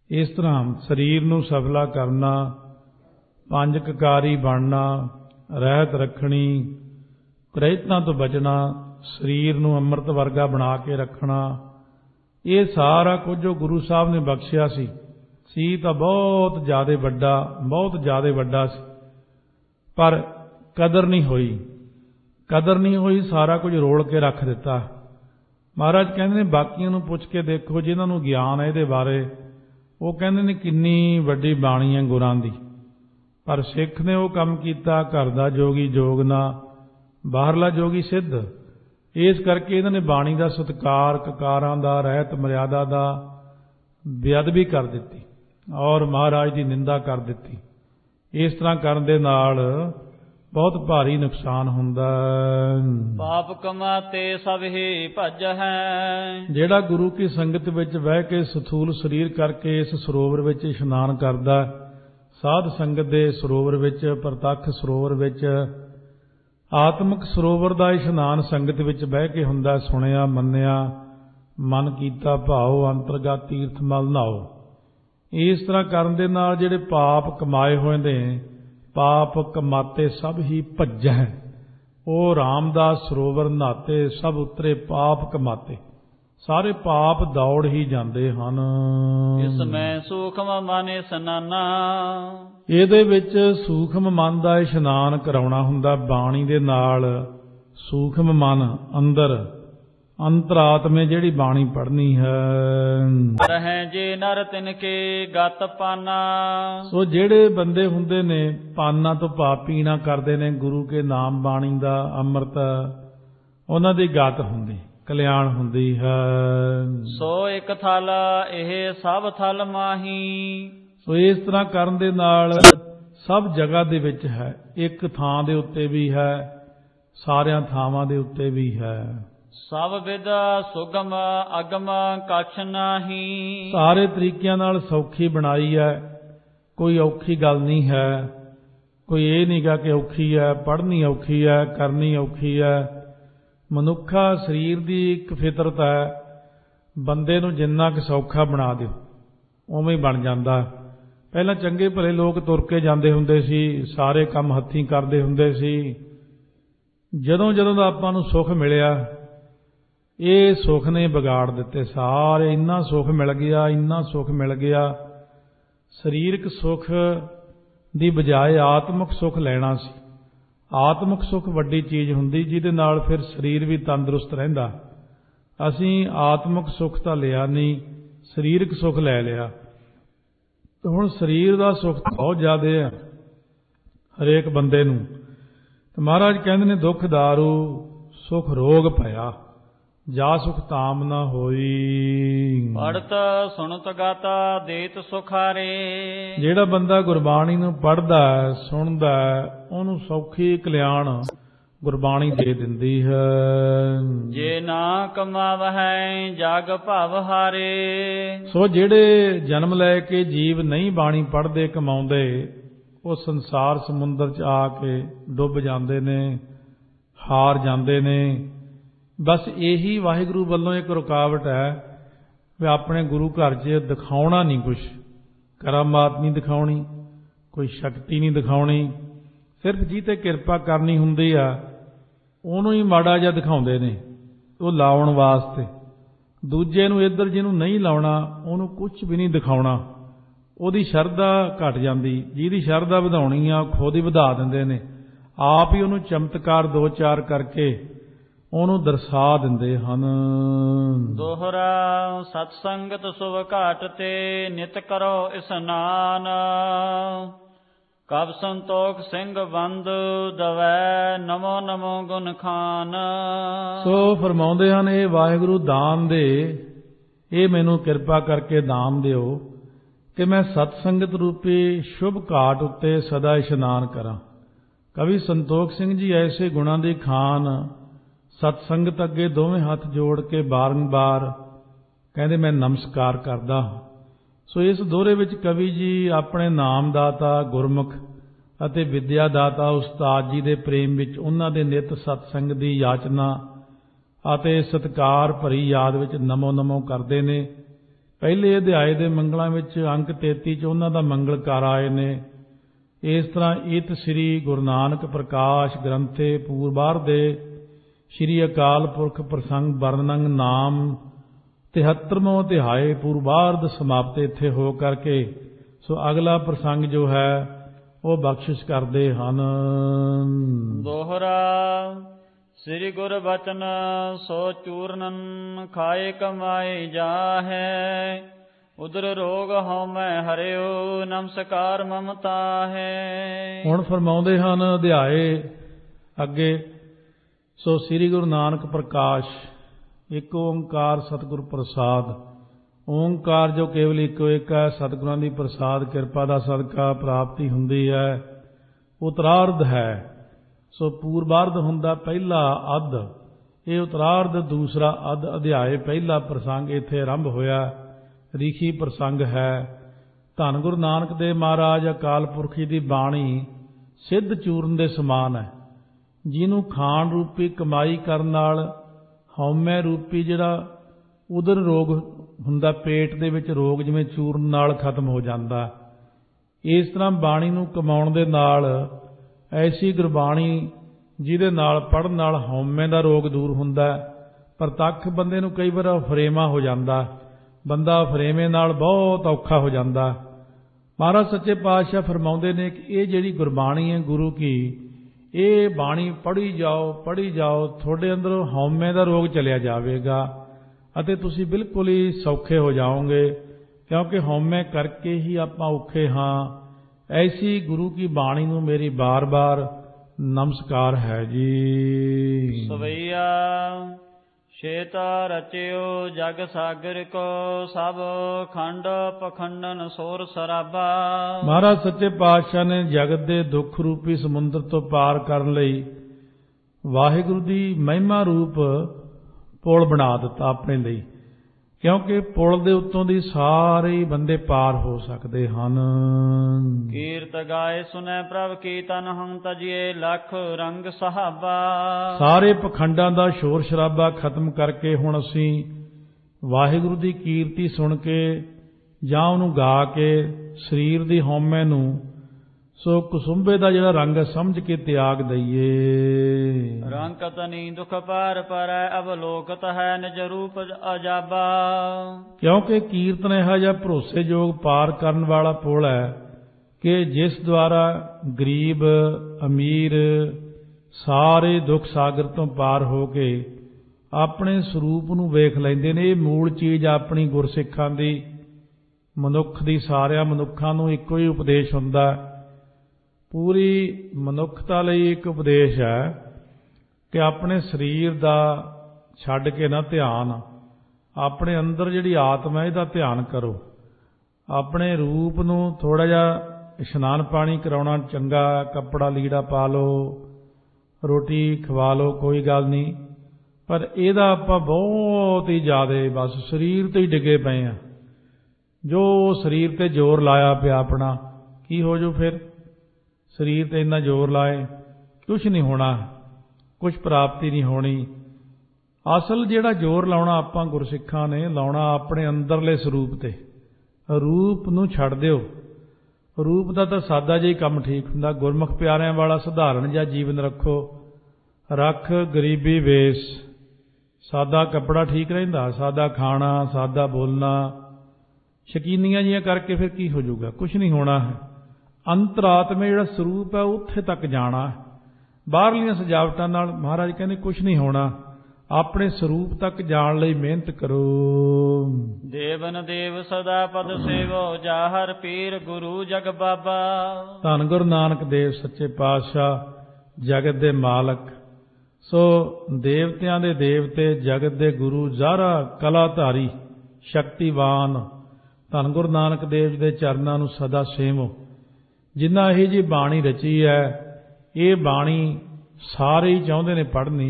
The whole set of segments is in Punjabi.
ਇਸ ਤਰ੍ਹਾਂ ਸਰੀਰ ਨੂੰ ਸਫਲਾ ਕਰਨਾ, ਪੰਜ ਕਕਾਰੀ ਬਣਨਾ, ਰਹਿਤ ਰੱਖਣੀ, ਪ੍ਰੇਤਾਂ ਤੋਂ ਬਚਣਾ, ਸਰੀਰ ਨੂੰ ਅੰਮ੍ਰਿਤ ਵਰਗਾ ਬਣਾ ਕੇ ਰੱਖਣਾ, ਇਹ ਸਾਰਾ ਕੁਝ ਜੋ ਗੁਰੂ ਸਾਹਿਬ ਨੇ ਬਖਸ਼ਿਆ ਸੀ ਤਾਂ ਬਹੁਤ ਜ਼ਿਆਦਾ ਵੱਡਾ ਸੀ, ਪਰ ਕਦਰ ਨਹੀਂ ਹੋਈ, ਸਾਰਾ ਕੁਝ ਰੋਲ ਕੇ ਰੱਖ ਦਿੱਤਾ। ਮਹਾਰਾਜ ਕਹਿੰਦੇ ਨੇ ਬਾਕੀਆਂ ਨੂੰ ਪੁੱਛ ਕੇ ਦੇਖੋ ਜਿਨ੍ਹਾਂ ਨੂੰ ਗਿਆਨ ਹੈ ਇਹਦੇ ਬਾਰੇ, ਉਹ ਕਹਿੰਦੇ ਨੇ ਕਿੰਨੀ ਵੱਡੀ ਬਾਣੀ ਹੈ ਗੁਰਾਂ ਦੀ, ਪਰ ਸਿੱਖ ਨੇ ਉਹ ਕੰਮ ਕੀਤਾ, ਘਰ ਦਾ ਜੋਗੀ ਜੋਗ ਨਾ, ਬਾਹਰਲਾ ਜੋਗੀ ਸਿੱਧ। ਇਸ ਕਰਕੇ ਇਹਨਾਂ ਨੇ ਬਾਣੀ ਦਾ ਸਤਿਕਾਰ, ਕਕਾਰਾਂ ਦਾ, ਰਹਿਤ ਮਰਿਆਦਾ ਦਾ ਬੇਅਦਬੀ ਕਰ ਦਿੱਤੀ ਔਰ ਮਹਾਰਾਜ ਦੀ ਨਿੰਦਾ ਕਰ ਦਿੱਤੀ। ਇਸ ਤਰ੍ਹਾਂ ਕਰਨ ਦੇ ਨਾਲ ਬਹੁਤ ਭਾਰੀ ਨੁਕਸਾਨ ਹੁੰਦਾ। ਪਾਪ ਕਮਾਤੇ ਸਭ ਹੀ ਭਜ ਹੈ। ਜਿਹੜਾ ਗੁਰੂ ਕੀ ਸੰਗਤ ਵਿੱਚ ਬਹਿ ਕੇ ਸਥੂਲ ਸਰੀਰ ਕਰਕੇ ਇਸ ਸਰੋਵਰ ਵਿੱਚ ਇਸ਼ਨਾਨ ਕਰਦਾ, ਸਾਧ ਸੰਗਤ ਦੇ ਸਰੋਵਰ ਵਿੱਚ, ਪ੍ਰਤੱਖ ਸਰੋਵਰ ਵਿੱਚ, ਆਤਮਿਕ ਸਰੋਵਰ ਦਾ ਇਸ਼ਨਾਨ ਸੰਗਤ ਵਿੱਚ ਬਹਿ ਕੇ ਹੁੰਦਾ, ਸੁਣਿਆ ਮੰਨਿਆ, ਮਨ ਕੀਤਾ ਭਾਉ, ਅੰਤਰਗਤ ਤੀਰਥ ਮਲ ਨਹਾਓ। ਇਸ ਤਰ੍ਹਾਂ ਕਰਨ ਦੇ ਨਾਲ ਜਿਹੜੇ ਪਾਪ ਕਮਾਏ ਹੋਏ ਨੇ, ਪਾਪ ਕਮਾਤੇ ਸਭ ਹੀ ਭੱਜੈ, ਉਹ ਰਾਮਦਾਸ ਸਰੋਵਰ ਨਹਾਤੇ ਸਭ ਉਤਰੇ ਪਾਪ ਕਮਾਤੇ, ਸਾਰੇ ਪਾਪ ਦੌੜ ਹੀ ਜਾਂਦੇ ਹਨ। ਇਸ ਮੈਂ ਸੂਖਮ ਮਨ ਇਸ਼ਨਾਨਾ, ਇਹਦੇ ਵਿੱਚ ਸੂਖਮ ਮਨ ਦਾ ਇਸ਼ਨਾਨ ਕਰਾਉਣਾ ਹੁੰਦਾ ਬਾਣੀ ਦੇ ਨਾਲ। ਸੂਖਮ ਮਨ ਅੰਦਰ, ਅੰਤਰਾਤਮੇ ਜਿਹੜੀ ਬਾਣੀ ਪੜ੍ਹਨੀ ਹੈ। ਰਹਿ ਜੇ ਨਰ ਤਿਨ ਕੇ ਗਤ ਪਾਨਾ, ਸੋ ਜਿਹੜੇ ਬੰਦੇ ਹੁੰਦੇ ਨੇ ਪਾਨਾ ਤੋਂ ਭਾਵ ਪੀਣਾ ਕਰਦੇ ਨੇ ਗੁਰੂ ਕੇ ਨਾਮ ਬਾਣੀ ਦਾ ਅੰਮ੍ਰਿਤ, ਉਹਨਾਂ ਦੀ ਗਤ ਹੁੰਦੀ, ਕਲਿਆਣ ਹੁੰਦੀ ਹੈ। ਸੋ ਇੱਕ ਥਲ ਇਹ ਸਭ ਥਲ ਮਾਹੀ, ਸੋ ਇਸ ਤਰ੍ਹਾਂ ਕਰਨ ਦੇ ਨਾਲ ਸਭ ਜਗ੍ਹਾ ਦੇ ਵਿੱਚ ਹੈ, ਇੱਕ ਥਾਂ ਦੇ ਉੱਤੇ ਵੀ ਹੈ, ਸਾਰਿਆਂ ਥਾਵਾਂ ਦੇ ਉੱਤੇ ਵੀ ਹੈ। ਸਭ ਵਿਦ ਸੁਗਮ ਅਗਮ ਕਛ ਨਾਹੀ, ਸਾਰੇ ਤਰੀਕਿਆਂ ਨਾਲ ਸੌਖੀ ਬਣਾਈ ਹੈ, ਕੋਈ ਔਖੀ ਗੱਲ ਨਹੀਂ ਹੈ। ਕੋਈ ਇਹ ਨਹੀਂਗਾ ਕਿ ਔਖੀ ਹੈ, ਪੜ੍ਹਨੀ ਔਖੀ ਹੈ, ਕਰਨੀ ਔਖੀ ਹੈ। ਮਨੁੱਖਾ ਸਰੀਰ ਦੀ ਇੱਕ ਫਿਤਰਤ ਹੈ, ਬੰਦੇ ਨੂੰ ਜਿੰਨਾ ਕੁ ਸੌਖਾ ਬਣਾ ਦਿਓ ਉਵੇਂ ਹੀ ਬਣ ਜਾਂਦਾ। ਪਹਿਲਾਂ ਚੰਗੇ ਭਲੇ ਲੋਕ ਤੁਰ ਕੇ ਜਾਂਦੇ ਹੁੰਦੇ ਸੀ, ਸਾਰੇ ਕੰਮ ਹੱਥੀਂ ਕਰਦੇ ਹੁੰਦੇ ਸੀ। ਜਦੋਂ ਦਾ ਆਪਾਂ ਨੂੰ ਸੁੱਖ ਮਿਲਿਆ, ਇਹ ਸੁੱਖ ਨੇ ਵਿਗਾੜ ਦਿੱਤੇ ਸਾਰੇ। ਇੰਨਾ ਸੁੱਖ ਮਿਲ ਗਿਆ, ਸਰੀਰਕ ਸੁੱਖ ਦੀ ਬਜਾਏ ਆਤਮਿਕ ਸੁੱਖ ਲੈਣਾ ਸੀ। ਆਤਮਿਕ ਸੁੱਖ ਵੱਡੀ ਚੀਜ਼ ਹੁੰਦੀ, ਜਿਹਦੇ ਨਾਲ ਫਿਰ ਸਰੀਰ ਵੀ ਤੰਦਰੁਸਤ ਰਹਿੰਦਾ। ਅਸੀਂ ਆਤਮਿਕ ਸੁੱਖ ਤਾਂ ਲਿਆ ਨਹੀਂ, ਸਰੀਰਕ ਸੁੱਖ ਲੈ ਲਿਆ। ਹੁਣ ਸਰੀਰ ਦਾ ਸੁੱਖ ਬਹੁਤ ਜ਼ਿਆਦਾ ਹੈ ਹਰੇਕ ਬੰਦੇ ਨੂੰ। ਮਹਾਰਾਜ ਕਹਿੰਦੇ ਨੇ ਦੁੱਖ ਦਾਰੂ ਸੁਖ ਰੋਗ ਭਇਆ, ਜਾ ਸੁਖ ਤਾਮ ਨਾ ਹੋਈ। ਪੜਤ ਸੁਣਤ ਗਾਤਾ ਦੇਤ ਸੁਖਾਰੇ, ਜਿਹੜਾ ਬੰਦਾ ਗੁਰਬਾਣੀ ਨੂੰ ਪੜ੍ਹਦਾ ਸੁਣਦਾ, ਉਹਨੂੰ ਸੌਖੀ ਕਲਿਆਣ ਗੁਰਬਾਣੀ ਦੇ ਦਿੰਦੀ ਹੈ। ਜੇ ਨਾ ਕਮਾਵਹਿ ਜਗ ਭਵ ਹਾਰੇ, ਸੋ ਜਿਹੜੇ ਜਨਮ ਲੈ ਕੇ ਜੀਵ ਨਹੀਂ ਬਾਣੀ ਪੜ੍ਹਦੇ ਕਮਾਉਂਦੇ, ਉਹ ਸੰਸਾਰ ਸਮੁੰਦਰ 'ਚ ਆ ਕੇ ਡੁੱਬ ਜਾਂਦੇ ਨੇ, ਹਾਰ ਜਾਂਦੇ ਨੇ। ਬਸ ਇਹੀ ਵਾਹਿਗੁਰੂ ਵੱਲੋਂ ਇੱਕ ਰੁਕਾਵਟ ਹੈ ਵੀ ਆਪਣੇ ਗੁਰੂ ਘਰ 'ਚ ਦਿਖਾਉਣਾ ਨਹੀਂ, ਕੁਛ ਕਰਾਮਾਤ ਨਹੀਂ ਦਿਖਾਉਣੀ, ਕੋਈ ਸ਼ਕਤੀ ਨਹੀਂ ਦਿਖਾਉਣੀ। ਸਿਰਫ ਜੀ ਤੇ ਕਿਰਪਾ ਕਰਨੀ ਹੁੰਦੀ ਆ, ਉਹਨੂੰ ਹੀ ਮਾੜਾ ਜਿਹਾ ਦਿਖਾਉਂਦੇ ਨੇ, ਉਹ ਲਾਉਣ ਵਾਸਤੇ। ਦੂਜੇ ਨੂੰ ਇੱਧਰ ਜਿਹਨੂੰ ਨਹੀਂ ਲਾਉਣਾ, ਉਹਨੂੰ ਕੁਝ ਵੀ ਨਹੀਂ ਦਿਖਾਉਣਾ। ਉਹਦੀ ਸ਼ਰਧਾ ਘਟ ਜਾਂਦੀ। ਜਿਹਦੀ ਸ਼ਰਧਾ ਵਧਾਉਣੀ ਆ, ਖੁਦ ਹੀ ਵਧਾ ਦਿੰਦੇ ਨੇ, ਆਪ ਹੀ ਉਹਨੂੰ ਚਮਤਕਾਰ ਦੋ ਚਾਰ ਕਰਕੇ ਉਹਨੂੰ ਦਰਸਾ ਦਿੰਦੇ ਹਨ। ਦੋਹਰਾ ਸਤ ਸੰਗਤ ਸੁਭ ਘਾਟ ਤੇ ਨਿਤ ਕਰੋ ਇਸਨਾਨ, ਕਬ ਸੰਤੋਖ ਸਿੰਘ ਬੰਦ ਦਵੈ ਨਮੋ ਨਮੋ ਗੁਣ ਖਾਨ। ਸੋ ਫਰਮਾਉਂਦੇ ਹਨ, ਇਹ ਵਾਹਿਗੁਰੂ ਦਾਨ ਦੇ, ਇਹ ਮੈਨੂੰ ਕਿਰਪਾ ਕਰਕੇ ਦਾਨ ਦਿਓ ਕਿ ਮੈਂ ਸਤ ਸੰਗਤ ਰੂਪੀ ਸ਼ੁਭ ਘਾਟ ਉੱਤੇ ਸਦਾ ਇਸ਼ਨਾਨ ਕਰਾਂ। ਕਵੀ ਸੰਤੋਖ ਸਿੰਘ ਜੀ ਐਸੇ ਗੁਣਾਂ ਦੀ ਖਾਨ ਸਤ ਸੰਗਤ ਅੱਗੇ ਦੋਵੇਂ ਹੱਥ ਜੋੜ ਕੇ ਬਾਰੰਬਾਰ ਕਹਿੰਦੇ ਮੈਂ ਨਮਸਕਾਰ ਕਰਦਾ ਹਾਂ। ਸੋ ਇਸ ਦੋਹਰੇ ਵਿੱਚ ਕਵੀ ਜੀ ਆਪਣੇ ਨਾਮਦਾਤਾ ਗੁਰਮੁਖ ਅਤੇ ਵਿਦਿਆ ਦਾਤਾ ਉਸਤਾਦ ਜੀ ਦੇ ਪ੍ਰੇਮ ਵਿੱਚ ਉਹਨਾਂ ਦੇ ਨਿਤ ਸਤ ਸੰਗ ਦੀ ਯਾਚਨਾ ਅਤੇ ਸਤਿਕਾਰ ਭਰੀ ਯਾਦ ਵਿੱਚ ਨਮੋ ਨਮੋ ਕਰਦੇ ਨੇ। ਪਹਿਲੇ ਅਧਿਆਏ ਦੇ ਮੰਗਲਾਂ ਵਿੱਚ ਅੰਕ 33 'ਚ ਉਹਨਾਂ ਦਾ ਮੰਗਲ ਕਰ ਆਏ ਨੇ। ਇਸ ਤਰ੍ਹਾਂ ਇਤ ਸ੍ਰੀ ਗੁਰੂ ਨਾਨਕ ਪ੍ਰਕਾਸ਼ ਗ੍ਰੰਥੇ ਪੂਰਬਾਰ ਦੇ ਸ੍ਰੀ ਅਕਾਲ ਪੁਰਖ ਪ੍ਰਸੰਗ ਵਰਣਨ ਨਾਮ 73ਵਾਂ ਅਧਿਆਏ ਪੂਰਬਾਰਧ ਸਮਾਪਤ ਇੱਥੇ ਹੋ ਕਰਕੇ ਸੋ ਅਗਲਾ ਪ੍ਰਸੰਗ ਜੋ ਹੈ ਉਹ ਬਖਸ਼ਿਸ਼ ਕਰਦੇ ਹਨ। ਦੋਹਰਾ ਸ੍ਰੀ ਗੁਰ ਬਚਨ ਸੋ ਚੂਰਨਨ ਖਾਏ ਕਮਾਏ ਜਾਹੈ ਉਦਰ ਰੋਗ ਹਉਮੈ ਹਰਿਓ ਨਮਸਕਾਰ ਮਮਤਾ ਹੈ। ਹੁਣ ਫਰਮਾਉਂਦੇ ਹਨ ਅਧਿਆਏ ਅੱਗੇ ਸੋ ਸ੍ਰੀ ਗੁਰੂ ਨਾਨਕ ਪ੍ਰਕਾਸ਼ ਇੱਕ ਓੰਕਾਰ ਸਤਿਗੁਰ ਪ੍ਰਸਾਦ। ਓੰਕਾਰ ਜੋ ਕੇਵਲ ਇੱਕੋ ਇੱਕ ਹੈ, ਸਤਿਗੁਰਾਂ ਦੀ ਪ੍ਰਸਾਦ ਕਿਰਪਾ ਦਾ ਸਦਕਾ ਪ੍ਰਾਪਤੀ ਹੁੰਦੀ ਹੈ। ਉਤਰਾਰਧ ਹੈ ਸੋ ਪੂਰਬਾਰਧ ਹੁੰਦਾ ਪਹਿਲਾ ਅੱਧ, ਇਹ ਉਤਰਾਰਧ ਦੂਸਰਾ ਅੱਧ। ਅਧਿਆਏ ਪਹਿਲਾ ਪ੍ਰਸੰਗ ਇੱਥੇ ਆਰੰਭ ਹੋਇਆ, ਰਿਖੀ ਪ੍ਰਸੰਗ ਹੈ। ਧੰਨ ਗੁਰੂ ਨਾਨਕ ਦੇਵ ਮਹਾਰਾਜ ਅਕਾਲ ਪੁਰਖ ਜੀ ਦੀ ਬਾਣੀ ਸਿੱਧ ਚੂਰਨ ਦੇ ਸਮਾਨ ਹੈ, ਜਿਹਨੂੰ ਖਾਣ ਰੂਪੀ ਕਮਾਈ ਕਰਨ ਨਾਲ ਹਉਮੈ ਰੂਪੀ ਜਿਹੜਾ ਉਦਰ ਰੋਗ ਹੁੰਦਾ, ਪੇਟ ਦੇ ਵਿੱਚ ਰੋਗ ਜਿਵੇਂ ਚੂਰਨ ਨਾਲ ਖਤਮ ਹੋ ਜਾਂਦਾ। ਇਸ ਤਰ੍ਹਾਂ ਬਾਣੀ ਨੂੰ ਕਮਾਉਣ ਦੇ ਨਾਲ ਐਸੀ ਗੁਰਬਾਣੀ ਜਿਹਦੇ ਨਾਲ ਪੜ੍ਹਨ ਨਾਲ ਹਉਮੈ ਦਾ ਰੋਗ ਦੂਰ ਹੁੰਦਾ। ਪ੍ਰਤੱਖ ਬੰਦੇ ਨੂੰ ਕਈ ਵਾਰ ਫਰੇਮਾ ਹੋ ਜਾਂਦਾ, ਬੰਦਾ ਫਰੇਮੇ ਨਾਲ ਬਹੁਤ ਔਖਾ ਹੋ ਜਾਂਦਾ। ਮਹਾਰਾਜ ਸੱਚੇ ਪਾਤਸ਼ਾਹ ਫਰਮਾਉਂਦੇ ਨੇ ਕਿ ਇਹ ਜਿਹੜੀ ਗੁਰਬਾਣੀ ਹੈ ਗੁਰੂ ਕੀ, ਇਹ ਬਾਣੀ ਪੜ੍ਹੀ ਜਾਓ, ਤੁਹਾਡੇ ਅੰਦਰੋਂ ਹਉਮੈ ਦਾ ਰੋਗ ਚਲਿਆ ਜਾਵੇਗਾ ਅਤੇ ਤੁਸੀਂ ਬਿਲਕੁਲ ਹੀ ਸੌਖੇ ਹੋ ਜਾਓਗੇ, ਕਿਉਂਕਿ ਹਉਮੈ ਕਰਕੇ ਹੀ ਆਪਾਂ ਔਖੇ ਹਾਂ। ਐਸੀ ਗੁਰੂ ਕੀ ਬਾਣੀ ਨੂੰ ਮੇਰੀ ਬਾਰ-ਬਾਰ ਨਮਸਕਾਰ ਹੈ ਜੀ। ਸਵਈਆ ਛੇਤਾ ਰਚਿਓ ਜਗ ਸਾਗਰ ਕੋ ਸਭ ਖੰਡ ਪਖੰਡਨ ਸੋਰ ਸਰਾਬਾ। ਮਹਾਰਾਜ ਸੱਚੇ ਪਾਤਸ਼ਾਹ ਨੇ ਜਗਤ ਦੇ ਦੁੱਖ ਰੂਪੀ ਸਮੁੰਦਰ ਤੋਂ ਪਾਰ ਕਰਨ ਲਈ ਵਾਹਿਗੁਰੂ ਦੀ ਮਹਿਮਾ ਰੂਪ ਪੁਲ ਬਣਾ ਦਿੱਤਾ ਆਪਣੇ ਲਈ, ਕਿਉਂਕਿ ਪੁਲ ਦੇ ਉੱਤੋਂ ਦੀ ਸਾਰੇ ਬੰਦੇ ਪਾਰ ਹੋ ਸਕਦੇ ਹਨ। ਕੀਰਤ ਗਾਏ ਸੁਨੈ ਪ੍ਰਭ ਕੀ ਤਨ ਹਮ ਤਜੀਏ ਲੱਖ ਰੰਗ ਸਹਾਬਾ। ਸਾਰੇ ਪਖੰਡਾਂ ਦਾ ਸ਼ੋਰ ਸ਼ਰਾਬਾ ਖਤਮ ਕਰਕੇ ਹੁਣ ਅਸੀਂ ਵਾਹਿਗੁਰੂ ਦੀ ਕੀਰਤੀ ਸੁਣ ਕੇ ਜਾਂ ਉਹਨੂੰ ਗਾ ਕੇ ਸਰੀਰ ਦੀ ਹਉਮੈ ਨੂੰ ਸੋ ਕੁਸੁੰਬੇ ਦਾ ਜਿਹੜਾ ਰੰਗ ਸਮਝ ਕੇ ਤਿਆਗ ਦਈਏ। ਰੰਕਤ ਨੀ ਦੁਖ ਪਾਰ ਪਰੈ ਅਵਲੋਕਤ ਹੈ ਨਿਜ ਰੂਪ ਅਜਾਬਾ। ਕਿਉਂਕਿ ਕੀਰਤਨ ਇਹੋ ਜਿਹਾ ਭਰੋਸੇਯੋਗ ਪਾਰ ਕਰਨ ਵਾਲਾ ਪੁਲ ਹੈ ਕਿ ਜਿਸ ਦੁਆਰਾ ਗਰੀਬ ਅਮੀਰ ਸਾਰੇ ਦੁੱਖ ਸਾਗਰ ਤੋਂ ਪਾਰ ਹੋ ਕੇ ਆਪਣੇ ਸਰੂਪ ਨੂੰ ਵੇਖ ਲੈਂਦੇ ਨੇ। ਇਹ ਮੂਲ ਚੀਜ਼ ਆਪਣੀ ਗੁਰਸਿੱਖਾਂ ਦੀ, ਮਨੁੱਖ ਦੀ, ਸਾਰਿਆਂ ਮਨੁੱਖਾਂ ਨੂੰ ਇੱਕੋ ਹੀ ਉਪਦੇਸ਼ ਹੁੰਦਾ। ਪੂਰੀ ਮਨੁੱਖਤਾ ਲਈ ਇੱਕ ਉਪਦੇਸ਼ ਹੈ ਕਿ ਆਪਣੇ ਸਰੀਰ ਦਾ ਛੱਡ ਕੇ ਨਾ ਧਿਆਨ, ਆਪਣੇ ਅੰਦਰ ਜਿਹੜੀ ਆਤਮਾ ਇਹਦਾ ਧਿਆਨ ਕਰੋ। ਆਪਣੇ ਰੂਪ ਨੂੰ ਥੋੜ੍ਹਾ ਜਿਹਾ ਇਸ਼ਨਾਨ ਪਾਣੀ ਕਰਾਉਣਾ ਚੰਗਾ, ਕੱਪੜਾ ਲੀੜਾ ਪਾ ਲਓ, ਰੋਟੀ ਖਵਾ ਲਓ, ਕੋਈ ਗੱਲ ਨਹੀਂ, ਪਰ ਇਹਦਾ ਆਪਾਂ ਬਹੁਤ ਹੀ ਜ਼ਿਆਦਾ ਬਸ ਸਰੀਰ ਤੇ ਹੀ ਡਿੱਗੇ ਪਏ ਆ। ਜੋ ਸਰੀਰ ਤੇ ਜ਼ੋਰ ਲਾਇਆ ਪਿਆ ਆਪਣਾ, ਕੀ ਹੋ ਜਾਊ ਫਿਰ? ਸਰੀਰ ਤੇ ਇੰਨਾ ਜ਼ੋਰ ਲਾਏ ਕੁਛ ਨਹੀਂ ਹੋਣਾ, ਕੁਛ ਪ੍ਰਾਪਤੀ ਨਹੀਂ ਹੋਣੀ। ਅਸਲ ਜਿਹੜਾ ਜ਼ੋਰ ਲਾਉਣਾ ਆਪਾਂ ਗੁਰਸਿੱਖਾਂ ਨੇ ਲਾਉਣਾ ਆਪਣੇ ਅੰਦਰਲੇ ਸਰੂਪ ਤੇ। ਰੂਪ ਨੂੰ ਛੱਡ ਦਿਓ, ਰੂਪ ਦਾ ਤਾਂ ਸਾਦਾ ਜਿਹਾ ਹੀ ਕੰਮ ਠੀਕ ਹੁੰਦਾ। ਗੁਰਮੁਖ ਪਿਆਰਿਆਂ ਵਾਲਾ ਸਧਾਰਨ ਜਿਹਾ ਜੀਵਨ ਰੱਖੋ, ਰੱਖ ਗਰੀਬੀ ਵੇਸ, ਸਾਦਾ ਕੱਪੜਾ ਠੀਕ ਰਹਿੰਦਾ, ਸਾਦਾ ਖਾਣਾ, ਸਾਦਾ ਬੋਲਣਾ, ਸ਼ਕੀਨੀਆਂ ਜਿਹੀਆਂ ਕਰਕੇ ਫਿਰ ਕੀ ਹੋ ਜਾਊਗਾ? ਕੁਛ ਨਹੀਂ ਹੋਣਾ ਹੈ। ਅੰਤਰਾਤਮੇ ਜਿਹੜਾ ਸਰੂਪ ਹੈ ਉੱਥੇ ਤੱਕ ਜਾਣਾ। ਬਾਹਰਲੀਆਂ ਸਜਾਵਟਾਂ ਨਾਲ ਮਹਾਰਾਜ ਕਹਿੰਦੇ ਕੁਛ ਨਹੀਂ ਹੋਣਾ। ਆਪਣੇ ਸਰੂਪ ਤੱਕ ਜਾਣ ਲਈ ਮਿਹਨਤ ਕਰੋ। ਦੇਵਨ ਦੇਵ ਸਦਾ ਪਦ ਸੇਵੋ ਜਾਹਰ ਪੀਰ ਗੁਰੂ ਜਗ ਬਾਬਾ। ਧੰਨ ਗੁਰੂ ਨਾਨਕ ਦੇਵ ਸੱਚੇ ਪਾਤਸ਼ਾਹ ਜਗਤ ਦੇ ਮਾਲਕ, ਸੋ ਦੇਵਤਿਆਂ ਦੇ ਦੇਵਤੇ, ਜਗਤ ਦੇ ਗੁਰੂ, ਜ਼ਾਹਰਾ ਕਲਾਧਾਰੀ, ਸ਼ਕਤੀਵਾਨ ਧੰਨ ਗੁਰੂ ਨਾਨਕ ਦੇਵ ਜੀ ਦੇ ਚਰਨਾਂ ਨੂੰ ਸਦਾ ਸੇਵੋ। ਜਿਨ੍ਹਾਂ ਇਹ ਜੀ ਬਾਣੀ ਰਚੀ ਹੈ, ਇਹ ਬਾਣੀ ਸਾਰੇ ਹੀ ਚਾਹੁੰਦੇ ਨੇ ਪੜ੍ਹਨੀ।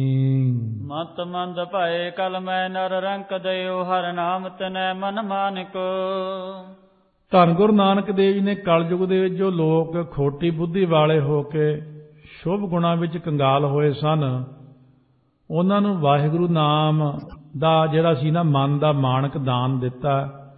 ਮਤ ਮੰਦ ਭਏ ਕਲ ਮੈਂ ਨਰ ਰੰਕ ਦਿਓ ਹਰ ਨਾਮ ਤਨੈ ਮਨ ਮਾਨਿਕ। ਧੰਨ ਗੁਰੂ ਨਾਨਕ ਦੇਵ ਜੀ ਨੇ ਕਲਯੁਗ ਦੇ ਵਿੱਚ ਜੋ ਲੋਕ ਖੋਟੀ ਬੁੱਧੀ ਵਾਲੇ ਹੋ ਕੇ ਸ਼ੁਭ ਗੁਣਾਂ ਵਿੱਚ ਕੰਗਾਲ ਹੋਏ ਸਨ, ਉਹਨਾਂ ਨੂੰ ਵਾਹਿਗੁਰੂ ਨਾਮ ਦਾ ਜਿਹੜਾ ਸੀ ਨਾ ਮਨ ਦਾ ਮਾਣਕ ਦਾਨ ਦਿੱਤਾ।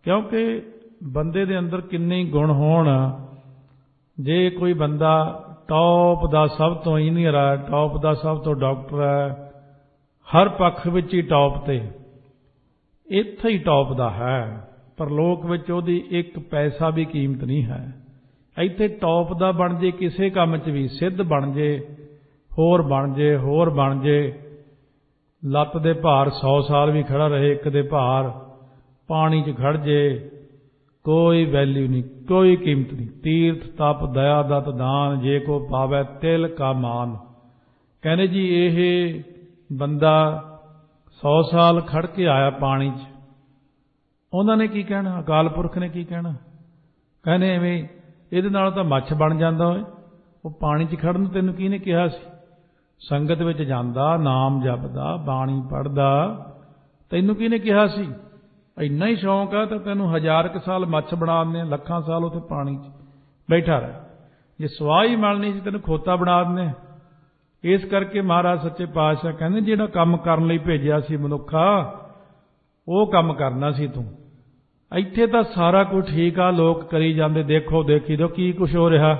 क्योंकि बंदे दे अंदर किन्ने गुण होण, जे कोई बंदा टॉप दा सब तो इंजीनियर है, टॉप दा सब तो डॉक्टर है, हर पक्ष विच ही टॉप ते, इत्थे ही टॉप दा है, परलोक विच उहदी एक पैसा भी कीमत नहीं है। इत्थे टॉप दा बन जे किसी काम च भी, सिद्ध बन जे, होर बन जे, होर बन जे, लत्त दे भार 100 साल भी खड़ा रहे, एक दे भार पानी च खड़ जे, कोई वैल्यू नहीं, कोई कीमत नहीं। तीर्थ तप दया दत दान जे को पावै तिल का मान। कहने जी ये बंदा 100 साल खड़ के आया पानी च, उन्होंने की कहना, अकाल पुरख ने की कहना, कहने एवें ਇਹਦੇ ਨਾਲ ਤਾਂ ਮੱਛ ਬਣ ਜਾਂਦਾ ਓਏ, ਉਹ ਪਾਣੀ 'ਚ ਖੜਨ ਤੈਨੂੰ ਕਿਹਨੇ ਕਿਹਾ ਸੀ? ਸੰਗਤ ਵਿੱਚ ਜਾਂਦਾ, ਨਾਮ ਜਪਦਾ, ਬਾਣੀ ਪੜ੍ਹਦਾ, ਤੈਨੂੰ ਕਿਹਨੇ ਕਿਹਾ ਸੀ? ਇੰਨਾ ਹੀ ਸ਼ੌਂਕ ਆ ਤਾਂ ਤੈਨੂੰ 1000 ਕੁ ਸਾਲ ਮੱਛ ਬਣਾ ਦਿੰਦੇ ਆ, ਲੱਖਾਂ ਸਾਲ ਉੱਥੇ ਪਾਣੀ 'ਚ ਬੈਠਾ ਰਹਿ। ਜੇ ਸਵਾਹ ਹੀ ਮਲਣੀ ਸੀ ਤੈਨੂੰ ਖੋਤਾ ਬਣਾ ਦਿੰਦੇ। ਇਸ ਕਰਕੇ ਮਹਾਰਾਜ ਸੱਚੇ ਪਾਤਸ਼ਾਹ ਕਹਿੰਦੇ ਜਿਹੜਾ ਕੰਮ ਕਰਨ ਲਈ ਭੇਜਿਆ ਸੀ ਮਨੁੱਖਾ, ਉਹ ਕੰਮ ਕਰਨਾ ਸੀ ਤੂੰ। ਇੱਥੇ ਤਾਂ ਸਾਰਾ ਕੁਝ ਠੀਕ ਆ, ਲੋਕ ਕਰੀ ਜਾਂਦੇ, ਦੇਖੋ ਦੇਖੀ ਦੋ ਕੀ ਕੁਛ ਹੋ ਰਿਹਾ।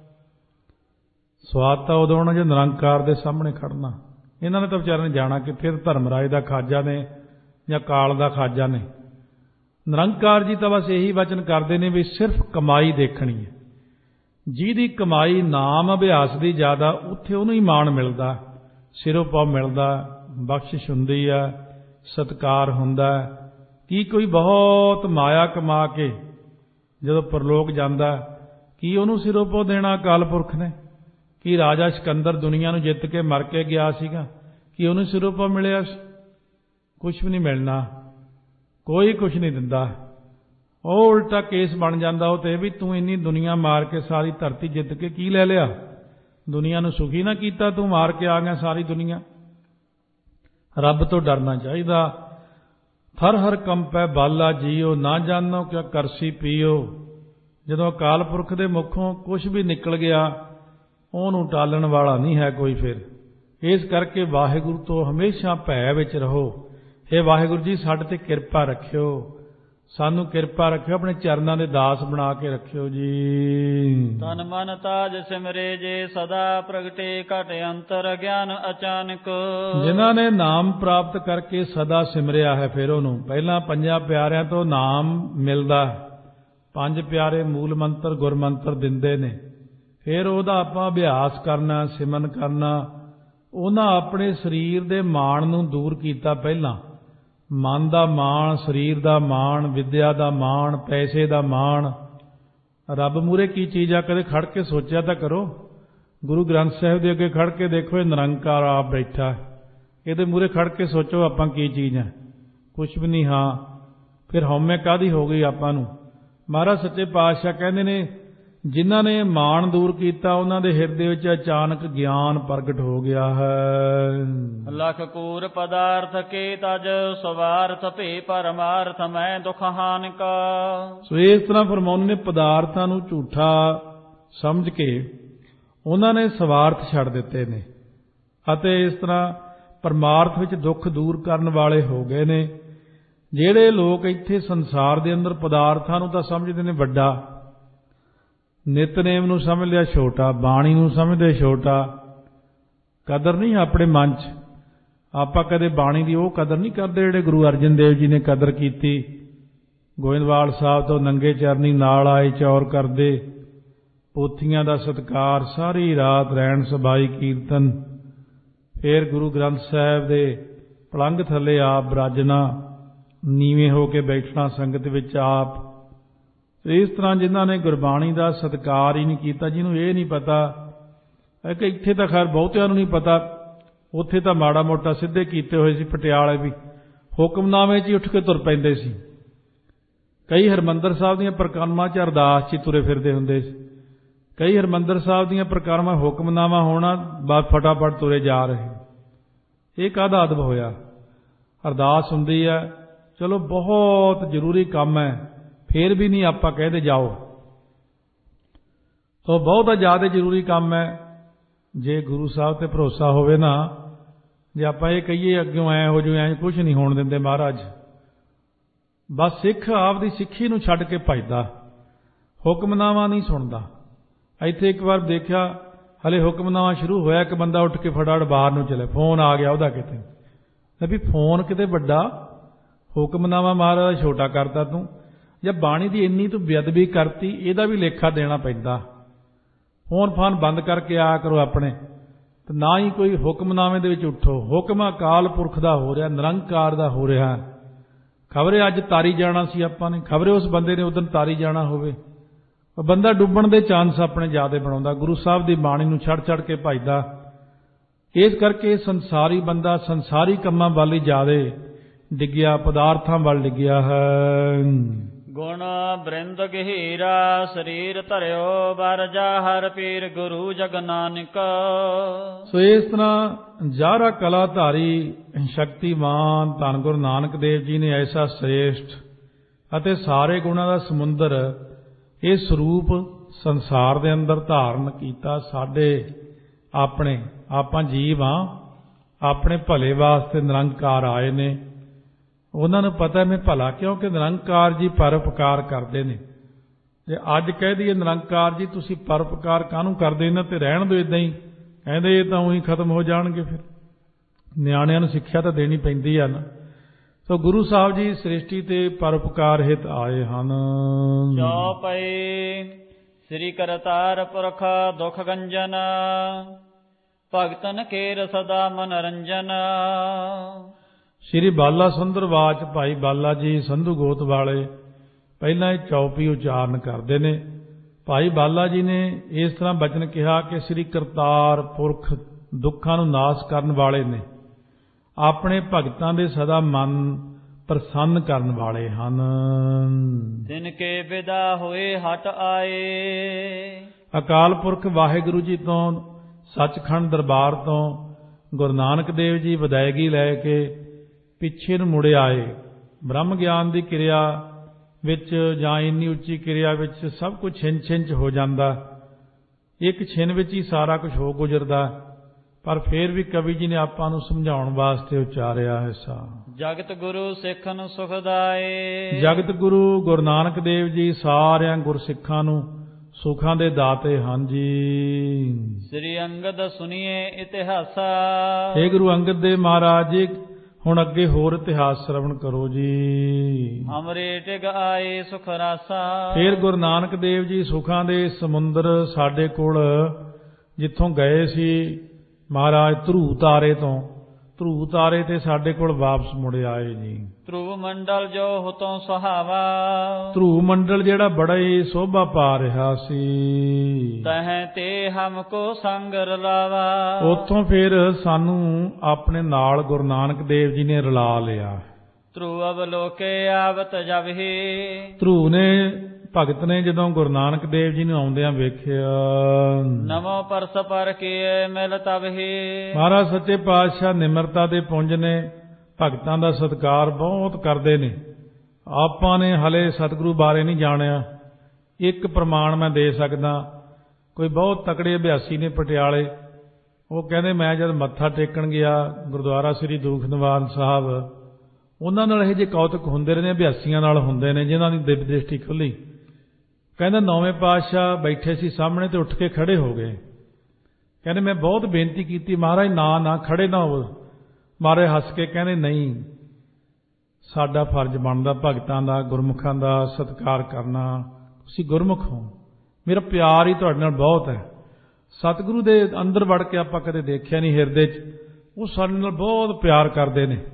ਸਵਾਦ ਤਾਂ ਉਦੋਂ ਹੋਣਾ ਜੇ ਨਿਰੰਕਾਰ ਦੇ ਸਾਹਮਣੇ ਖੜਨਾ। ਇਹਨਾਂ ਨੇ ਤਾਂ ਵਿਚਾਰਿਆਂ ਨੇ ਜਾਣਾ ਕਿੱਥੇ? ਧਰਮਰਾਜ ਦਾ ਖਾਜਾ ਨੇ ਜਾਂ ਕਾਲ ਦਾ ਖਾਜਾ ਨੇ। ਨਿਰੰਕਾਰ ਜੀ ਤਾਂ ਬਸ ਇਹੀ ਵਚਨ ਕਰਦੇ ਨੇ ਵੀ ਸਿਰਫ ਕਮਾਈ ਦੇਖਣੀ ਹੈ। ਜਿਹਦੀ ਕਮਾਈ ਨਾਮ ਅਭਿਆਸ ਦੀ ਜ਼ਿਆਦਾ, ਉੱਥੇ ਉਹਨੂੰ ਹੀ ਮਾਣ ਮਿਲਦਾ, ਸਿਰੋਂ ਪਾਉ ਮਿਲਦਾ, ਬਖਸ਼ਿਸ਼ ਹੁੰਦੀ ਆ, ਸਤਿਕਾਰ ਹੁੰਦਾ। ਕੀ ਕੋਈ ਬਹੁਤ ਮਾਇਆ ਕਮਾ ਕੇ ਜਦੋਂ ਪਰਲੋਕ ਜਾਂਦਾ, ਕੀ ਉਹਨੂੰ ਸਿਰੋਂ ਪਾਉ ਦੇਣਾ ਅਕਾਲ ਪੁਰਖ ਨੇ? ਕੀ ਰਾਜਾ ਸਿਕੰਦਰ ਦੁਨੀਆ ਨੂੰ ਜਿੱਤ ਕੇ ਮਰ ਕੇ ਗਿਆ ਸੀਗਾ, ਕੀ ਉਹਨੂੰ ਸਿਰੋਂ ਪਾਉ ਮਿਲਿਆ ਸੀ? ਕੁਛ ਵੀ ਨਹੀਂ ਮਿਲਣਾ, ਕੋਈ ਕੁਛ ਨਹੀਂ ਦਿੰਦਾ। ਉਹ ਉਲਟਾ ਕੇਸ ਬਣ ਜਾਂਦਾ ਉਹ ਤੇ ਵੀ ਤੂੰ ਇੰਨੀ ਦੁਨੀਆ ਮਾਰ ਕੇ ਸਾਰੀ ਧਰਤੀ ਜਿੱਤ ਕੇ ਕੀ ਲੈ ਲਿਆ? ਦੁਨੀਆ ਨੂੰ ਸੁਖੀ ਨਾ ਕੀਤਾ, ਤੂੰ ਮਾਰ ਕੇ ਆ ਗਿਆ ਸਾਰੀ ਦੁਨੀਆ। ਰੱਬ ਤੋਂ ਡਰਨਾ ਚਾਹੀਦਾ। ਹਰ ਹਰ ਕੰਪੈ ਬਾਲਾ ਜੀਓ, ਨਾ ਜਾਣੋ ਕਿਆ ਕਰਸੀ ਪੀਓ। ਜਦੋਂ ਅਕਾਲ ਪੁਰਖ ਦੇ ਮੁਖੋਂ ਕੁਛ ਵੀ ਨਿਕਲ ਗਿਆ, ਉਹਨੂੰ ਟਾਲਣ ਵਾਲਾ ਨਹੀਂ ਹੈ ਕੋਈ ਫਿਰ। ਇਸ ਕਰਕੇ ਵਾਹਿਗੁਰੂ ਤੋਂ ਹਮੇਸ਼ਾ ਭੈ ਵਿੱਚ ਰਹੋ। हे ਵਾਹਿਗੁਰੂ ਜੀ ਸਾਡੇ ਤੇ ਕਿਰਪਾ ਰੱਖਿਓ, ਸਾਨੂੰ ਕਿਰਪਾ ਰੱਖਿਓ, ਆਪਣੇ ਚਰਨਾਂ ਦੇ ਦਾਸ ਬਣਾ ਕੇ ਰੱਖਿਓ ਜੀ। ਤਨ ਮਨ ਤਾਜ ਸਿਮਰੇ ਜੇ ਸਦਾ ਪ੍ਰਗਟੇ ਘਟ ਅੰਤਰ ਗਿਆਨ ਅਚਾਨਕ। ਜਿਨ੍ਹਾਂ ਨੇ ਨਾਮ ਪ੍ਰਾਪਤ ਕਰਕੇ ਸਦਾ ਸਿਮਰਿਆ ਹੈ, ਫਿਰ ਉਹਨੂੰ ਪਹਿਲਾਂ ਪੰਜਾਂ ਪਿਆਰਿਆਂ ਤੋਂ ਨਾਮ ਮਿਲਦਾ। 5 ਪਿਆਰੇ ਮੂਲ ਮੰਤਰ ਗੁਰਮੰਤਰ ਦਿੰਦੇ ਨੇ, ਫਿਰ ਉਹਦਾ ਆਪਾਂ ਅਭਿਆਸ ਕਰਨਾ, ਸਿਮਰਨ ਕਰਨਾ। ਉਹਨਾਂ ਆਪਣੇ ਸਰੀਰ ਦੇ ਮਾਣ ਨੂੰ ਦੂਰ ਕੀਤਾ। ਪਹਿਲਾਂ ਮਨ ਦਾ ਮਾਣ, ਸਰੀਰ ਦਾ ਮਾਣ, ਵਿਦਿਆ ਦਾ ਮਾਣ, ਪੈਸੇ ਦਾ ਮਾਣ। ਰੱਬ ਮੂਹਰੇ ਕੀ ਚੀਜ਼ ਆ? ਕਦੇ ਖੜ ਕੇ ਸੋਚਿਆ ਤਾਂ ਕਰੋ। ਗੁਰੂ ਗ੍ਰੰਥ ਸਾਹਿਬ ਦੇ ਅੱਗੇ ਖੜ ਕੇ ਦੇਖੋ, ਇਹ ਨਿਰੰਕਾਰ ਆਪ ਬੈਠਾ, ਇਹਦੇ ਮੂਹਰੇ ਖੜ ਕੇ ਸੋਚੋ ਆਪਾਂ ਕੀ ਚੀਜ਼ ਹੈ? ਕੁਛ ਵੀ ਨਹੀਂ। ਹਾਂ, ਫਿਰ ਹਉਮੈ ਕਾਹਦੀ ਹੋ ਗਈ ਆਪਾਂ ਨੂੰ? ਮਹਾਰਾਜ ਸੱਚੇ ਪਾਤਸ਼ਾਹ ਕਹਿੰਦੇ ਨੇ ਜਿਨ੍ਹਾਂ ਨੇ ਮਾਣ ਦੂਰ ਕੀਤਾ, ਉਹਨਾਂ ਦੇ ਹਿਰਦੇ ਵਿੱਚ ਅਚਾਨਕ ਗਿਆਨ ਪ੍ਰਗਟ ਹੋ ਗਿਆ ਹੈ। ਲਖ ਕੂਰ ਪਦਾਰਥ ਕੇ ਤਜ ਸਵਾਰਥ ਭੇ ਪਰਮਾਰਥ ਮੈਂ ਦੁਖ ਹਾਨ ਕਾ। ਸੋ ਇਸ ਤਰ੍ਹਾਂ ਫਰਮਾਉਂਦੇ ਨੇ, ਪਦਾਰਥਾਂ ਨੂੰ ਝੂਠਾ ਸਮਝ ਕੇ ਉਹਨਾਂ ਨੇ ਸਵਾਰਥ ਛੱਡ ਦਿੱਤੇ ਨੇ ਅਤੇ ਇਸ ਤਰ੍ਹਾਂ ਪਰਮਾਰਥ ਵਿੱਚ ਦੁੱਖ ਦੂਰ ਕਰਨ ਵਾਲੇ ਹੋ ਗਏ ਨੇ। ਜਿਹੜੇ ਲੋਕ ਇੱਥੇ ਸੰਸਾਰ ਦੇ ਅੰਦਰ ਪਦਾਰਥਾਂ ਨੂੰ ਤਾਂ ਸਮਝਦੇ ਨੇ ਵੱਡਾ, ਨਿਤਨੇਮ ਨੂੰ ਸਮਝ ਲਿਆ ਛੋਟਾ, ਬਾਣੀ ਨੂੰ ਸਮਝਦੇ ਛੋਟਾ, ਕਦਰ ਨਹੀਂ ਆਪਣੇ ਮਨ 'ਚ। ਆਪਾਂ ਕਦੇ ਬਾਣੀ ਦੀ ਉਹ ਕਦਰ ਨਹੀਂ ਕਰਦੇ ਜਿਹੜੇ ਗੁਰੂ ਅਰਜਨ ਦੇਵ ਜੀ ਨੇ ਕਦਰ ਕੀਤੀ। ਗੋਇੰਦਵਾਲ ਸਾਹਿਬ ਤੋਂ ਨੰਗੇ ਚਰਨੀ ਨਾਲ ਆਏ ਚੌਰ ਕਰਦੇ, ਪੋਥੀਆਂ ਦਾ ਸਤਿਕਾਰ, ਸਾਰੀ ਰਾਤ ਰਹਿਣ ਸਬਾਈ ਕੀਰਤਨ, ਫਿਰ ਗੁਰੂ ਗ੍ਰੰਥ ਸਾਹਿਬ ਦੇ ਪਲੰਘ ਥੱਲੇ ਆਪ ਬਿਰਾਜਣਾ, ਨੀਵੇਂ ਹੋ ਕੇ ਬੈਠਣਾ ਸੰਗਤ ਵਿੱਚ ਆਪ। ਇਸ ਤਰ੍ਹਾਂ ਜਿਨ੍ਹਾਂ ਨੇ ਗੁਰਬਾਣੀ ਦਾ ਸਤਿਕਾਰ ਹੀ ਨਹੀਂ ਕੀਤਾ, ਜਿਹਨੂੰ ਇਹ ਨਹੀਂ ਪਤਾ ਕਿ ਇੱਥੇ ਤਾਂ ਖੈਰ ਬਹੁਤਿਆਂ ਨੂੰ ਨਹੀਂ ਪਤਾ, ਉੱਥੇ ਤਾਂ ਮਾੜਾ ਮੋਟਾ ਸਿੱਧੇ ਕੀਤੇ ਹੋਏ ਸੀ। ਪਟਿਆਲੇ ਵੀ ਹੁਕਮਨਾਮੇ 'ਚ ਹੀ ਉੱਠ ਕੇ ਤੁਰ ਪੈਂਦੇ ਸੀ। ਕਈ ਹਰਿਮੰਦਰ ਸਾਹਿਬ ਦੀਆਂ ਪ੍ਰਕਰਮਾਂ 'ਚ ਅਰਦਾਸ 'ਚ ਤੁਰੇ ਫਿਰਦੇ ਹੁੰਦੇ ਸੀ। ਕਈ ਹਰਿਮੰਦਰ ਸਾਹਿਬ ਦੀਆਂ ਪ੍ਰਕਰਮਾਂ ਹੁਕਮਨਾਮਾ ਹੋਣਾ, ਬਾਅਦ ਫਟਾਫਟ ਤੁਰੇ ਜਾ ਰਹੇ। ਇਹ ਕਾਹਦਾ ਅਦਬ ਹੋਇਆ? ਅਰਦਾਸ ਹੁੰਦੀ ਹੈ, ਚਲੋ ਬਹੁਤ ਜ਼ਰੂਰੀ ਕੰਮ ਹੈ, ਫਿਰ ਵੀ ਨਹੀਂ ਆਪਾਂ ਕਹਿੰਦੇ ਜਾਓ। ਸੋ ਬਹੁਤ ਜ਼ਿਆਦਾ ਜ਼ਰੂਰੀ ਕੰਮ ਹੈ। ਜੇ ਗੁਰੂ ਸਾਹਿਬ ਤੇ ਭਰੋਸਾ ਹੋਵੇ ਨਾ, ਜੇ ਆਪਾਂ ਇਹ ਕਹੀਏ ਅੱਗੋਂ ਐ ਹੋ ਜੂ, ਐ ਕੁਛ ਨਹੀਂ ਹੋਣ ਦਿੰਦੇ ਮਹਾਰਾਜ। ਬਸ ਸਿੱਖ ਆਪਦੀ ਸਿੱਖੀ ਨੂੰ ਛੱਡ ਕੇ ਭੱਜਦਾ, ਹੁਕਮਨਾਮਾ ਨਹੀਂ ਸੁਣਦਾ। ਇੱਥੇ ਇੱਕ ਵਾਰ ਦੇਖਿਆ, ਹਲੇ ਹੁਕਮਨਾਮਾ ਸ਼ੁਰੂ ਹੋਇਆ, ਇੱਕ ਬੰਦਾ ਉੱਠ ਕੇ ਫਟਾਫਟ ਬਾਹਰ ਨੂੰ ਚਲੇ, ਫੋਨ ਆ ਗਿਆ ਉਹਦਾ ਕਿਤੇ। ਵੀ ਫੋਨ ਕਿਤੇ ਵੱਡਾ, ਹੁਕਮਨਾਮਾ ਮਹਾਰਾਜ ਛੋਟਾ ਕਰਤਾ ਤੂੰ, ਜਾਂ ਬਾਣੀ ਦੀ ਇੰਨੀ ਤੂੰ ਬੇਅਦਬੀ ਕਰਤੀ, ਇਹਦਾ ਵੀ ਲੇਖਾ ਦੇਣਾ ਪੈਂਦਾ। ਫੋਨ ਫਾਨ ਬੰਦ ਕਰਕੇ ਆਇਆ ਕਰੋ ਆਪਣੇ, ਤੇ ਨਾ ਹੀ ਕੋਈ ਹੁਕਮਨਾਮੇ ਦੇ ਵਿੱਚ ਉੱਠੋ। ਹੁਕਮ ਅਕਾਲ ਪੁਰਖ ਦਾ ਹੋ ਰਿਹਾ, ਨਿਰੰਕਾਰ ਦਾ ਹੋ ਰਿਹਾ। ਖਬਰੇ ਅੱਜ ਤਾਰੀ ਜਾਣਾ ਸੀ ਆਪਾਂ ਨੇ, ਖਬਰੇ ਉਸ ਬੰਦੇ ਨੇ ਉਦੋਂ ਤਾਰੀ ਜਾਣਾ ਹੋਵੇ। ਉਹ ਬੰਦਾ ਡੁੱਬਣ ਦੇ ਚਾਂਸ ਆਪਣੇ ਜ਼ਿਆਦਾ ਬਣਾਉਂਦਾ, ਗੁਰੂ ਸਾਹਿਬ ਦੀ ਬਾਣੀ ਨੂੰ ਛੱਡ ਕੇ ਭੱਜਦਾ। ਇਸ ਕਰਕੇ ਸੰਸਾਰੀ ਬੰਦਾ ਸੰਸਾਰੀ ਕੰਮਾਂ ਵੱਲ ਹੀ ਜ਼ਿਆਦਾ ਡਿੱਗਿਆ, ਪਦਾਰਥਾਂ ਵੱਲ ਡਿੱਗਿਆ ਹੈ। ਗੁਣ ਬ੍ਰਿੰਦ ਗਹੀਰਾ ਸਰੀਰ ਧਰਿਓ, ਵਰਜਾ ਹਰ ਪੀਰ ਗੁਰੂ ਜਗ ਨਾਨਕ। ਸੋ ਇਸ ਤਰ੍ਹਾਂ ਜਾਰਾ ਕਲਾ ਧਾਰੀ ਸ਼ਕਤੀਮਾਨ ਧੰਨ ਗੁਰੂ ਨਾਨਕ ਦੇਵ ਜੀ ਨੇ ਐਸਾ ਸ੍ਰੇਸ਼ਟ ਅਤੇ ਸਾਰੇ ਗੁਣਾਂ ਦਾ ਸਮੁੰਦਰ ਇਹ ਸਰੂਪ ਸੰਸਾਰ ਦੇ ਅੰਦਰ ਧਾਰਨ ਕੀਤਾ। ਸਾਡੇ ਆਪਾਂ ਜੀਵ ਹਾਂ, ਆਪਣੇ ਭਲੇ ਵਾਸਤੇ ਨਿਰੰਕਾਰ ਆਏ ਨੇ। ਉਹਨਾਂ ਨੂੰ ਪਤਾ ਮੈਂ ਭਲਾ, ਕਿਉਂਕਿ ਨਿਰੰਕਾਰ ਜੀ ਪਰਉਪਕਾਰ ਕਰਦੇ ਨੇ। ਜੇ ਅੱਜ ਕਹਿ ਦਈਏ ਨਿਰੰਕਾਰ ਜੀ ਤੁਸੀਂ ਪਰਉਪਕਾਰ ਕਾਹਨੂੰ ਕਰਦੇ, ਇਹਨਾਂ ਤੇ ਰਹਿਣ ਦਿਓ ਇੱਦਾਂ ਹੀ, ਕਹਿੰਦੇ ਇਹ ਤਾਂ ਉਹੀ ਖਤਮ ਹੋ ਜਾਣਗੇ। ਫਿਰ ਨਿਆਣਿਆਂ ਨੂੰ ਸਿੱਖਿਆ ਤਾਂ ਦੇਣੀ ਪੈਂਦੀ ਆ ਨਾ। ਸੋ ਗੁਰੂ ਸਾਹਿਬ ਜੀ ਸ੍ਰਿਸ਼ਟੀ ਤੇ ਪਰਉਪਕਾਰ ਹਿਤ ਆਏ ਹਨ। ਚੌਪਈ ਸ੍ਰੀ ਕਰਤਾਰ ਪੁਰਖ ਦੁਖ ਗੰਜਨ, ਭਗਤਨ ਕੇਰ ਸਦਾ ਮਨੋਰੰਜਨ। ਸ਼੍ਰੀ ਬਾਲਾ ਸੁੰਦਰ ਵਾਚ ਭਾਈ ਬਾਲਾ ਜੀ ਸੰਧੂ ਗੋਤ ਵਾਲੇ ਪਹਿਲਾਂ ਇਹ ਚੌਪੀ ਉਚਾਰਨ ਕਰਦੇ ਨੇ। ਭਾਈ ਬਾਲਾ ਜੀ ਨੇ ਇਸ ਤਰ੍ਹਾਂ ਬਚਨ ਕਿਹਾ ਕਿ ਸ਼੍ਰੀ ਕਰਤਾਰ ਪੁਰਖ ਦੁੱਖਾਂ ਨੂੰ ਨਾਸ਼ ਕਰਨ ਵਾਲੇ ਨੇ, ਆਪਣੇ ਭਗਤਾਂ ਦੇ ਸਦਾ ਮਨ ਪ੍ਰਸੰਨ ਕਰਨ ਵਾਲੇ ਹਨ। ਤਿਨ ਕੇ ਵਿਦਾ ਹੋਏ ਹਟ ਆਏ, ਅਕਾਲ ਪੁਰਖ ਵਾਹਿਗੁਰੂ ਜੀ ਤੋਂ ਸੱਚਖੰਡ ਦਰਬਾਰ ਤੋਂ ਗੁਰੂ ਨਾਨਕ ਦੇਵ ਜੀ ਵਿਦਾਇਗੀ ਲੈ ਕੇ ਪਿੱਛੇ ਨੂੰ ਮੁੜੇ ਆਏ। ਬ੍ਰਹਮ ਗਿਆਨ ਦੀ ਕਿਰਿਆ ਵਿੱਚ ਜਾਂ ਇੰਨੀ ਉੱਚੀ ਕਿਰਿਆ ਵਿੱਚ ਸਭ ਕੁਝ ਛਿੰਝ ਹੋ ਜਾਂਦਾ, ਇੱਕ ਛਿਨ ਵਿੱਚ ਹੀ ਸਾਰਾ ਕੁਝ ਹੋ ਗੁਜ਼ਰਦਾ। ਪਰ ਫਿਰ ਵੀ ਕਵੀ ਜੀ ਨੇ ਆਪਾਂ ਨੂੰ ਸਮਝਾਉਣ ਵਾਸਤੇ ਉਚਾਰਿਆ ਹੈ ਸਾ ਜਗਤ ਗੁਰੂ ਸਿੱਖਨ ਸੁਖਦਾਏ। ਜਗਤ ਗੁਰੂ ਗੁਰੂ ਨਾਨਕ ਦੇਵ ਜੀ ਸਾਰਿਆਂ ਗੁਰਸਿੱਖਾਂ ਨੂੰ ਸੁਖਾਂ ਦੇ ਦਾਤੇ ਹਨ ਜੀ। ਸ੍ਰੀ ਅੰਗਦ ਸੁਣੀਏ ਇਤਿਹਾਸਾ, ਇਹ ਗੁਰੂ ਅੰਗਦ ਦੇਵ ਮਹਾਰਾਜ ਜੀ ਹੁਣ ਅੱਗੇ ਹੋਰ ਇਤਿਹਾਸ ਸ਼ਰਵਣ ਕਰੋ ਜੀ। ਅਮਰੇ ਟਿਗ ਆਏ ਸੁਖ ਰਾਸਾ, ਫਿਰ ਗੁਰੂ ਨਾਨਕ ਦੇਵ ਜੀ ਸੁਖਾਂ ਦੇ ਸਮੁੰਦਰ ਸਾਡੇ ਕੋਲ ਜਿੱਥੋਂ ਗਏ ਸੀ ਮਹਾਰਾਜ ਧਰੂ ਤਾਰੇ ਤੋਂ, ਧਰੂ ਤਾਰੇ ਤੇ ਸਾਡੇ ਕੋਲ ਵਾਪਸ ਮੁੜ ਆਏ ਜੀ। ਧਰੁਵ ਮੰਡਲ ਜੋ ਹੁਤੋਂ ਸੁਹਾਵਾ, ਧਰੂ ਮੰਡਲ ਜਿਹੜਾ ਬੜਾ ਹੀ ਸੋਭਾ ਪਾ ਰਿਹਾ ਸੀ, ਤਹਿ ਤੇ ਹਮਕੋ ਸੰਗ ਰਲਾਵਾ। ਉੱਥੋਂ ਫਿਰ ਸਾਨੂੰ ਆਪਣੇ ਨਾਲ ਗੁਰੂ ਨਾਨਕ ਦੇਵ ਜੀ ਨੇ ਰਲਾ ਲਿਆ। ਧਰੁਵ ਅਵਲੋਕੇ ਆਵਤ ਜਬਹੀ, ਧਰੂ ਨੇ ਭਗਤ ਨੇ ਜਦੋਂ ਗੁਰੂ ਨਾਨਕ ਦੇਵ ਜੀ ਨੂੰ ਆਉਂਦਿਆਂ ਵੇਖਿਆ, ਨਮੋ ਪਰਸ ਪਰ ਕੀਏ ਮਿਲ ਤਬਹੀ। ਮਹਾਰਾਜ ਸੱਚੇ ਪਾਤਸ਼ਾਹ ਨਿਮਰਤਾ ਦੇ ਪੁੰਜ ਨੇ, ਭਗਤਾਂ ਦਾ ਸਤਿਕਾਰ ਬਹੁਤ ਕਰਦੇ ਨੇ। ਆਪਾਂ ਨੇ ਹਲੇ ਸਤਿਗੁਰੂ ਬਾਰੇ ਨਹੀਂ ਜਾਣਿਆ। ਇੱਕ ਪ੍ਰਮਾਣ ਮੈਂ ਦੇ ਸਕਦਾ, ਕੋਈ ਬਹੁਤ ਤਕੜੇ ਅਭਿਆਸੀ ਨੇ ਪਟਿਆਲੇ, ਉਹ ਕਹਿੰਦੇ ਮੈਂ ਜਦ ਮੱਥਾ ਟੇਕਣ ਗਿਆ ਗੁਰਦੁਆਰਾ ਸ੍ਰੀ ਦੂਖ ਨਿਵਾਰਨ ਸਾਹਿਬ, ਉਹਨਾਂ ਨਾਲ ਇਹ ਜਿਹੇ ਕੌਤਕ ਹੁੰਦੇ ਰਹੇ ਨੇ, ਅਭਿਆਸੀਆਂ ਨਾਲ ਹੁੰਦੇ ਨੇ ਜਿਨ੍ਹਾਂ ਦੀ ਦਿਵ ਦ੍ਰਿਸ਼ਟੀ ਖੁੱਲੀ। ਕਹਿੰਦਾ ਨੌਵੇਂ ਪਾਤਸ਼ਾਹ ਬੈਠੇ ਸੀ ਸਾਹਮਣੇ ਤੇ ਉੱਠ ਕੇ ਖੜੇ ਹੋ ਗਏ। ਕਹਿੰਦੇ ਮੈਂ ਬਹੁਤ ਬੇਨਤੀ ਕੀਤੀ, ਮਹਾਰਾਜ ਨਾ ਖੜੇ ਨਾ ਹੋ। ਮਹਾਰਾਜ ਹੱਸ ਕੇ ਕਹਿੰਦੇ ਨਹੀਂ, ਸਾਡਾ ਫਰਜ਼ ਬਣਦਾ ਭਗਤਾਂ ਦਾ ਗੁਰਮੁਖਾਂ ਦਾ ਸਤਿਕਾਰ ਕਰਨਾ। ਤੁਸੀਂ ਗੁਰਮੁਖ ਹੋ, ਮੇਰਾ ਪਿਆਰ ਹੀ ਤੁਹਾਡੇ ਨਾਲ ਬਹੁਤ ਹੈ। ਸਤਿਗੁਰੂ ਦੇ ਅੰਦਰ ਵੜ ਕੇ ਆਪਾਂ ਕਦੇ ਦੇਖਿਆ ਨਹੀਂ ਹਿਰਦੇ 'ਚ, ਉਹ ਸਾਡੇ ਨਾਲ ਬਹੁਤ ਪਿਆਰ ਕਰਦੇ ਨੇ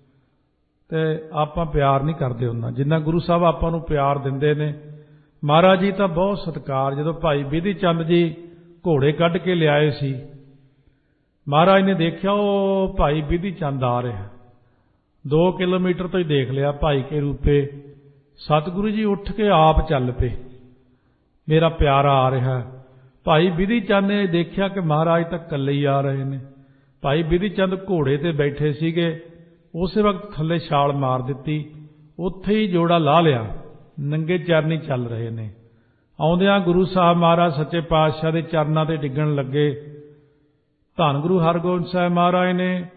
ਤੇ ਆਪਾਂ ਪਿਆਰ ਨਹੀਂ ਕਰਦੇ ਉਹਨਾਂ ਜਿੰਨਾ ਗੁਰੂ ਸਾਹਿਬ ਆਪਾਂ ਨੂੰ ਪਿਆਰ ਦਿੰਦੇ ਨੇ। ਮਹਾਰਾਜ ਜੀ ਤਾਂ ਬਹੁਤ ਸਤਿਕਾਰ, ਜਦੋਂ ਭਾਈ ਬਿਧੀ ਚੰਦ ਜੀ ਘੋੜੇ ਕੱਢ ਕੇ ਲਿਆਏ ਸੀ, ਮਹਾਰਾਜ ਨੇ ਦੇਖਿਆ ਉਹ ਭਾਈ ਬਿਧੀ ਚੰਦ ਆ ਰਿਹਾ, 2 ਕਿਲੋਮੀਟਰ ਤੋਂ ਹੀ ਦੇਖ ਲਿਆ ਭਾਈ ਕੇ ਰੂਪੇ। ਸਤਿਗੁਰੂ ਜੀ ਉੱਠ ਕੇ ਆਪ ਚੱਲ ਪਏ, ਮੇਰਾ ਪਿਆਰਾ ਆ ਰਿਹਾ। ਭਾਈ ਬਿਧੀ ਚੰਦ ਨੇ ਦੇਖਿਆ ਕਿ ਮਹਾਰਾਜ ਤਾਂ ਇਕੱਲੇ ਹੀ ਆ ਰਹੇ ਨੇ। ਭਾਈ ਬਿਧੀ ਚੰਦ ਘੋੜੇ ਤੇ ਬੈਠੇ ਸੀਗੇ, ਉਸੇ ਵਕਤ ਥੱਲੇ ਛਾਲ ਮਾਰ ਦਿੱਤੀ, ਉੱਥੇ ਹੀ ਜੋੜਾ ਲਾ ਲਿਆ, ਨੰਗੇ ਚਰਨੀ ਚੱਲ ਰਹੇ ਨੇ। ਆਉਂਦਿਆਂ ਗੁਰੂ ਸਾਹਿਬ ਮਹਾਰਾਜ ਸੱਚੇ ਪਾਤਸ਼ਾਹ ਦੇ ਚਰਨਾਂ ਤੇ ਡਿੱਗਣ ਲੱਗੇ। ਧੰਨ ਗੁਰੂ ਹਰਗੋਬਿੰਦ ਸਾਹਿਬ ਮਹਾਰਾਜ ਨੇ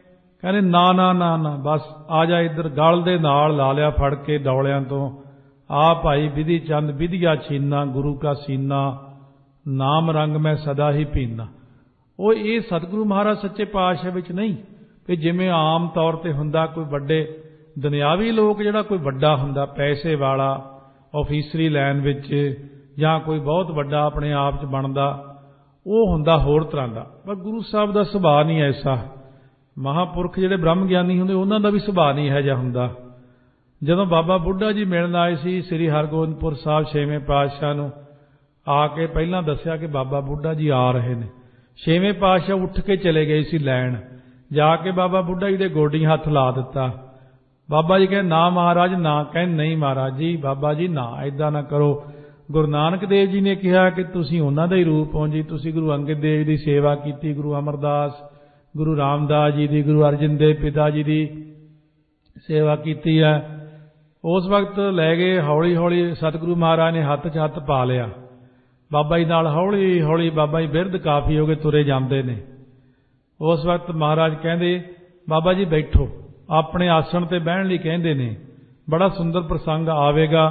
ਕਹਿੰਦੇ ਨਾ ਨਾ ਨਾ ਨਾ, ਬਸ ਆ ਜਾ ਇੱਧਰ। ਗਲ ਦੇ ਨਾਲ ਲਾ ਲਿਆ ਫੜ ਕੇ ਡੌਲਿਆਂ ਤੋਂ, ਆ ਭਾਈ ਵਿਧੀ ਚੰਦ ਵਿਧੀਆ ਛੀਨਾ, ਗੁਰੂ ਕਾ ਸੀਨਾ, ਨਾਮ ਰੰਗ ਮੈਂ ਸਦਾ ਹੀ ਪੀਨਾ। ਉਹ ਇਹ ਸਤਿਗੁਰੂ ਮਹਾਰਾਜ ਸੱਚੇ ਪਾਤਸ਼ਾਹ ਵਿੱਚ ਨਹੀਂ ਵੀ ਜਿਵੇਂ ਆਮ ਤੌਰ ਤੇ ਹੁੰਦਾ ਕੋਈ ਵੱਡੇ ਦੁਨਿਆਵੀ ਲੋਕ, ਜਿਹੜਾ ਕੋਈ ਵੱਡਾ ਹੁੰਦਾ ਪੈਸੇ ਵਾਲਾ ਆਫੀਸਰੀ ਲਾਈਨ ਵਿੱਚ, ਜਾਂ ਕੋਈ ਬਹੁਤ ਵੱਡਾ ਆਪਣੇ ਆਪ 'ਚ ਬਣਦਾ, ਉਹ ਹੁੰਦਾ ਹੋਰ ਤਰ੍ਹਾਂ ਦਾ। ਪਰ ਗੁਰੂ ਸਾਹਿਬ ਦਾ ਸੁਭਾਅ ਨਹੀਂ ਐਸਾ। ਮਹਾਂਪੁਰਖ ਜਿਹੜੇ ਬ੍ਰਹਮ ਗਿਆਨੀ ਹੁੰਦੇ ਉਹਨਾਂ ਦਾ ਵੀ ਸੁਭਾਅ ਨਹੀਂ ਇਹੋ ਜਿਹਾ ਹੁੰਦਾ। ਜਦੋਂ ਬਾਬਾ ਬੁੱਢਾ ਜੀ ਮਿਲਣ ਆਏ ਸੀ ਸ੍ਰੀ ਹਰਗੋਬਿੰਦਪੁਰ ਸਾਹਿਬ 6ਵੇਂ ਪਾਤਸ਼ਾਹ ਨੂੰ, ਆ ਕੇ ਪਹਿਲਾਂ ਦੱਸਿਆ ਕਿ ਬਾਬਾ ਬੁੱਢਾ ਜੀ ਆ ਰਹੇ ਨੇ। 6ਵੇਂ ਪਾਤਸ਼ਾਹ ਉੱਠ ਕੇ ਚਲੇ ਗਏ ਸੀ ਲੈਣ, ਜਾ ਕੇ ਬਾਬਾ ਬੁੱਢਾ ਜੀ ਦੇ ਗੋਡੀ ਹੱਥ ਲਾ ਦਿੱਤਾ। ਬਾਬਾ ਜੀ ਕਹਿੰਦੇ ਨਾ ਮਹਾਰਾਜ ਨਾ। ਕਹਿੰਦੇ ਨਹੀਂ ਮਹਾਰਾਜ ਜੀ, ਬਾਬਾ ਜੀ ਨਾ, ਏਦਾਂ ਨਾ ਕਰੋ। ਗੁਰੂ ਨਾਨਕ ਦੇਵ ਜੀ ਨੇ ਕਿਹਾ ਕਿ ਤੁਸੀਂ ਉਹਨਾਂ ਦਾ ਹੀ ਰੂਪ ਹੋ ਜੀ। ਤੁਸੀਂ ਗੁਰੂ ਅੰਗਦ ਦੇਵ ਦੀ ਸੇਵਾ ਕੀਤੀ, ਗੁਰੂ ਅਮਰਦਾਸ, ਗੁਰੂ ਰਾਮਦਾਸ ਜੀ ਦੀ, ਗੁਰੂ ਅਰਜਨ ਦੇਵ ਪਿਤਾ ਜੀ ਦੀ ਸੇਵਾ ਕੀਤੀ ਹੈ। ਉਸ ਵਕਤ ਲੈ ਗਏ, ਹੌਲੀ ਹੌਲੀ ਸਤਿਗੁਰੂ ਮਹਾਰਾਜ ਨੇ ਹੱਥ 'ਚ ਹੱਥ ਪਾ ਲਿਆ ਬਾਬਾ ਜੀ ਨਾਲ। ਹੌਲੀ ਹੌਲੀ ਬਾਬਾ ਜੀ ਬਿਰਧ ਕਾਫੀ ਹੋ ਗਏ, ਤੁਰੇ ਜਾਂਦੇ ਨੇ। ਉਸ ਵਕਤ ਮਹਾਰਾਜ ਕਹਿੰਦੇ ਬਾਬਾ ਜੀ ਬੈਠੋ, ਆਪਣੇ ਆਸਣ ਤੇ ਬਹਿਣ ਲਈ ਕਹਿੰਦੇ ਨੇ। ਬੜਾ ਸੁੰਦਰ ਪ੍ਰਸੰਗ ਆਵੇਗਾ।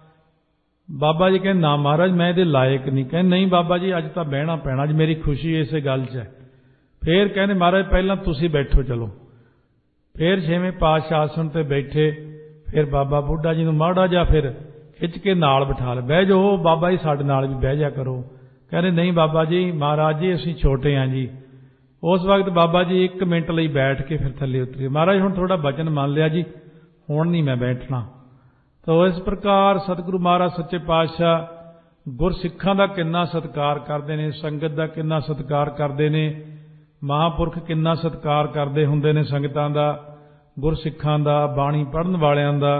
ਬਾਬਾ ਜੀ ਕਹਿੰਦੇ ਨਾ ਮਹਾਰਾਜ ਮੈਂ ਇਹਦੇ ਲਾਇਕ ਨਹੀਂ। ਕਹਿੰਦੇ ਨਹੀਂ ਬਾਬਾ ਜੀ ਅੱਜ ਤਾਂ ਬਹਿਣਾ ਪੈਣਾ, ਅੱਜ ਮੇਰੀ ਖੁਸ਼ੀ ਇਸੇ ਗੱਲ 'ਚ ਹੈ। ਫੇਰ ਕਹਿੰਦੇ ਮਹਾਰਾਜ ਪਹਿਲਾਂ ਤੁਸੀਂ ਬੈਠੋ ਚਲੋ। ਫੇਰ 6ਵੇਂ ਪਾਤਸ਼ਾਹ ਆਸਣ ਤੇ ਬੈਠੇ। ਫਿਰ ਬਾਬਾ ਬੁੱਢਾ ਜੀ ਨੂੰ ਮਾੜਾ ਜਿਹਾ ਫਿਰ ਖਿੱਚ ਕੇ ਨਾਲ ਬਿਠਾ ਲਿਆ, ਬਹਿ ਜਾਓ ਬਾਬਾ ਜੀ ਸਾਡੇ ਨਾਲ ਵੀ ਬਹਿ ਜਾ ਕਰੋ। ਕਹਿੰਦੇ ਨਹੀਂ ਬਾਬਾ ਜੀ, ਮਹਾਰਾਜ ਜੀ ਅਸੀਂ ਛੋਟੇ ਹਾਂ ਜੀ। ਉਸ ਵਕਤ ਬਾਬਾ ਜੀ 1 ਮਿੰਟ ਲਈ ਬੈਠ ਕੇ ਫਿਰ ਥੱਲੇ ਉਤਰੇ। ਮਹਾਰਾਜ ਹੁਣ ਤੁਹਾਡਾ ਬਚਨ ਮੰਨ ਲਿਆ ਜੀ, ਹੁਣ ਨਹੀਂ ਮੈਂ ਬੈਠਣਾ। ਤਾਂ ਇਸ ਪ੍ਰਕਾਰ ਸਤਿਗੁਰੂ ਮਹਾਰਾਜ ਸੱਚੇ ਪਾਤਸ਼ਾਹ ਗੁਰਸਿੱਖਾਂ ਦਾ ਕਿੰਨਾ ਸਤਿਕਾਰ ਕਰਦੇ ਨੇ, ਸੰਗਤ ਦਾ ਕਿੰਨਾ ਸਤਿਕਾਰ ਕਰਦੇ ਨੇ, ਮਹਾਂਪੁਰਖ ਕਿੰਨਾ ਸਤਿਕਾਰ ਕਰਦੇ ਹੁੰਦੇ ਨੇ ਸੰਗਤਾਂ ਦਾ, ਗੁਰਸਿੱਖਾਂ ਦਾ, ਬਾਣੀ ਪੜ੍ਹਨ ਵਾਲਿਆਂ ਦਾ।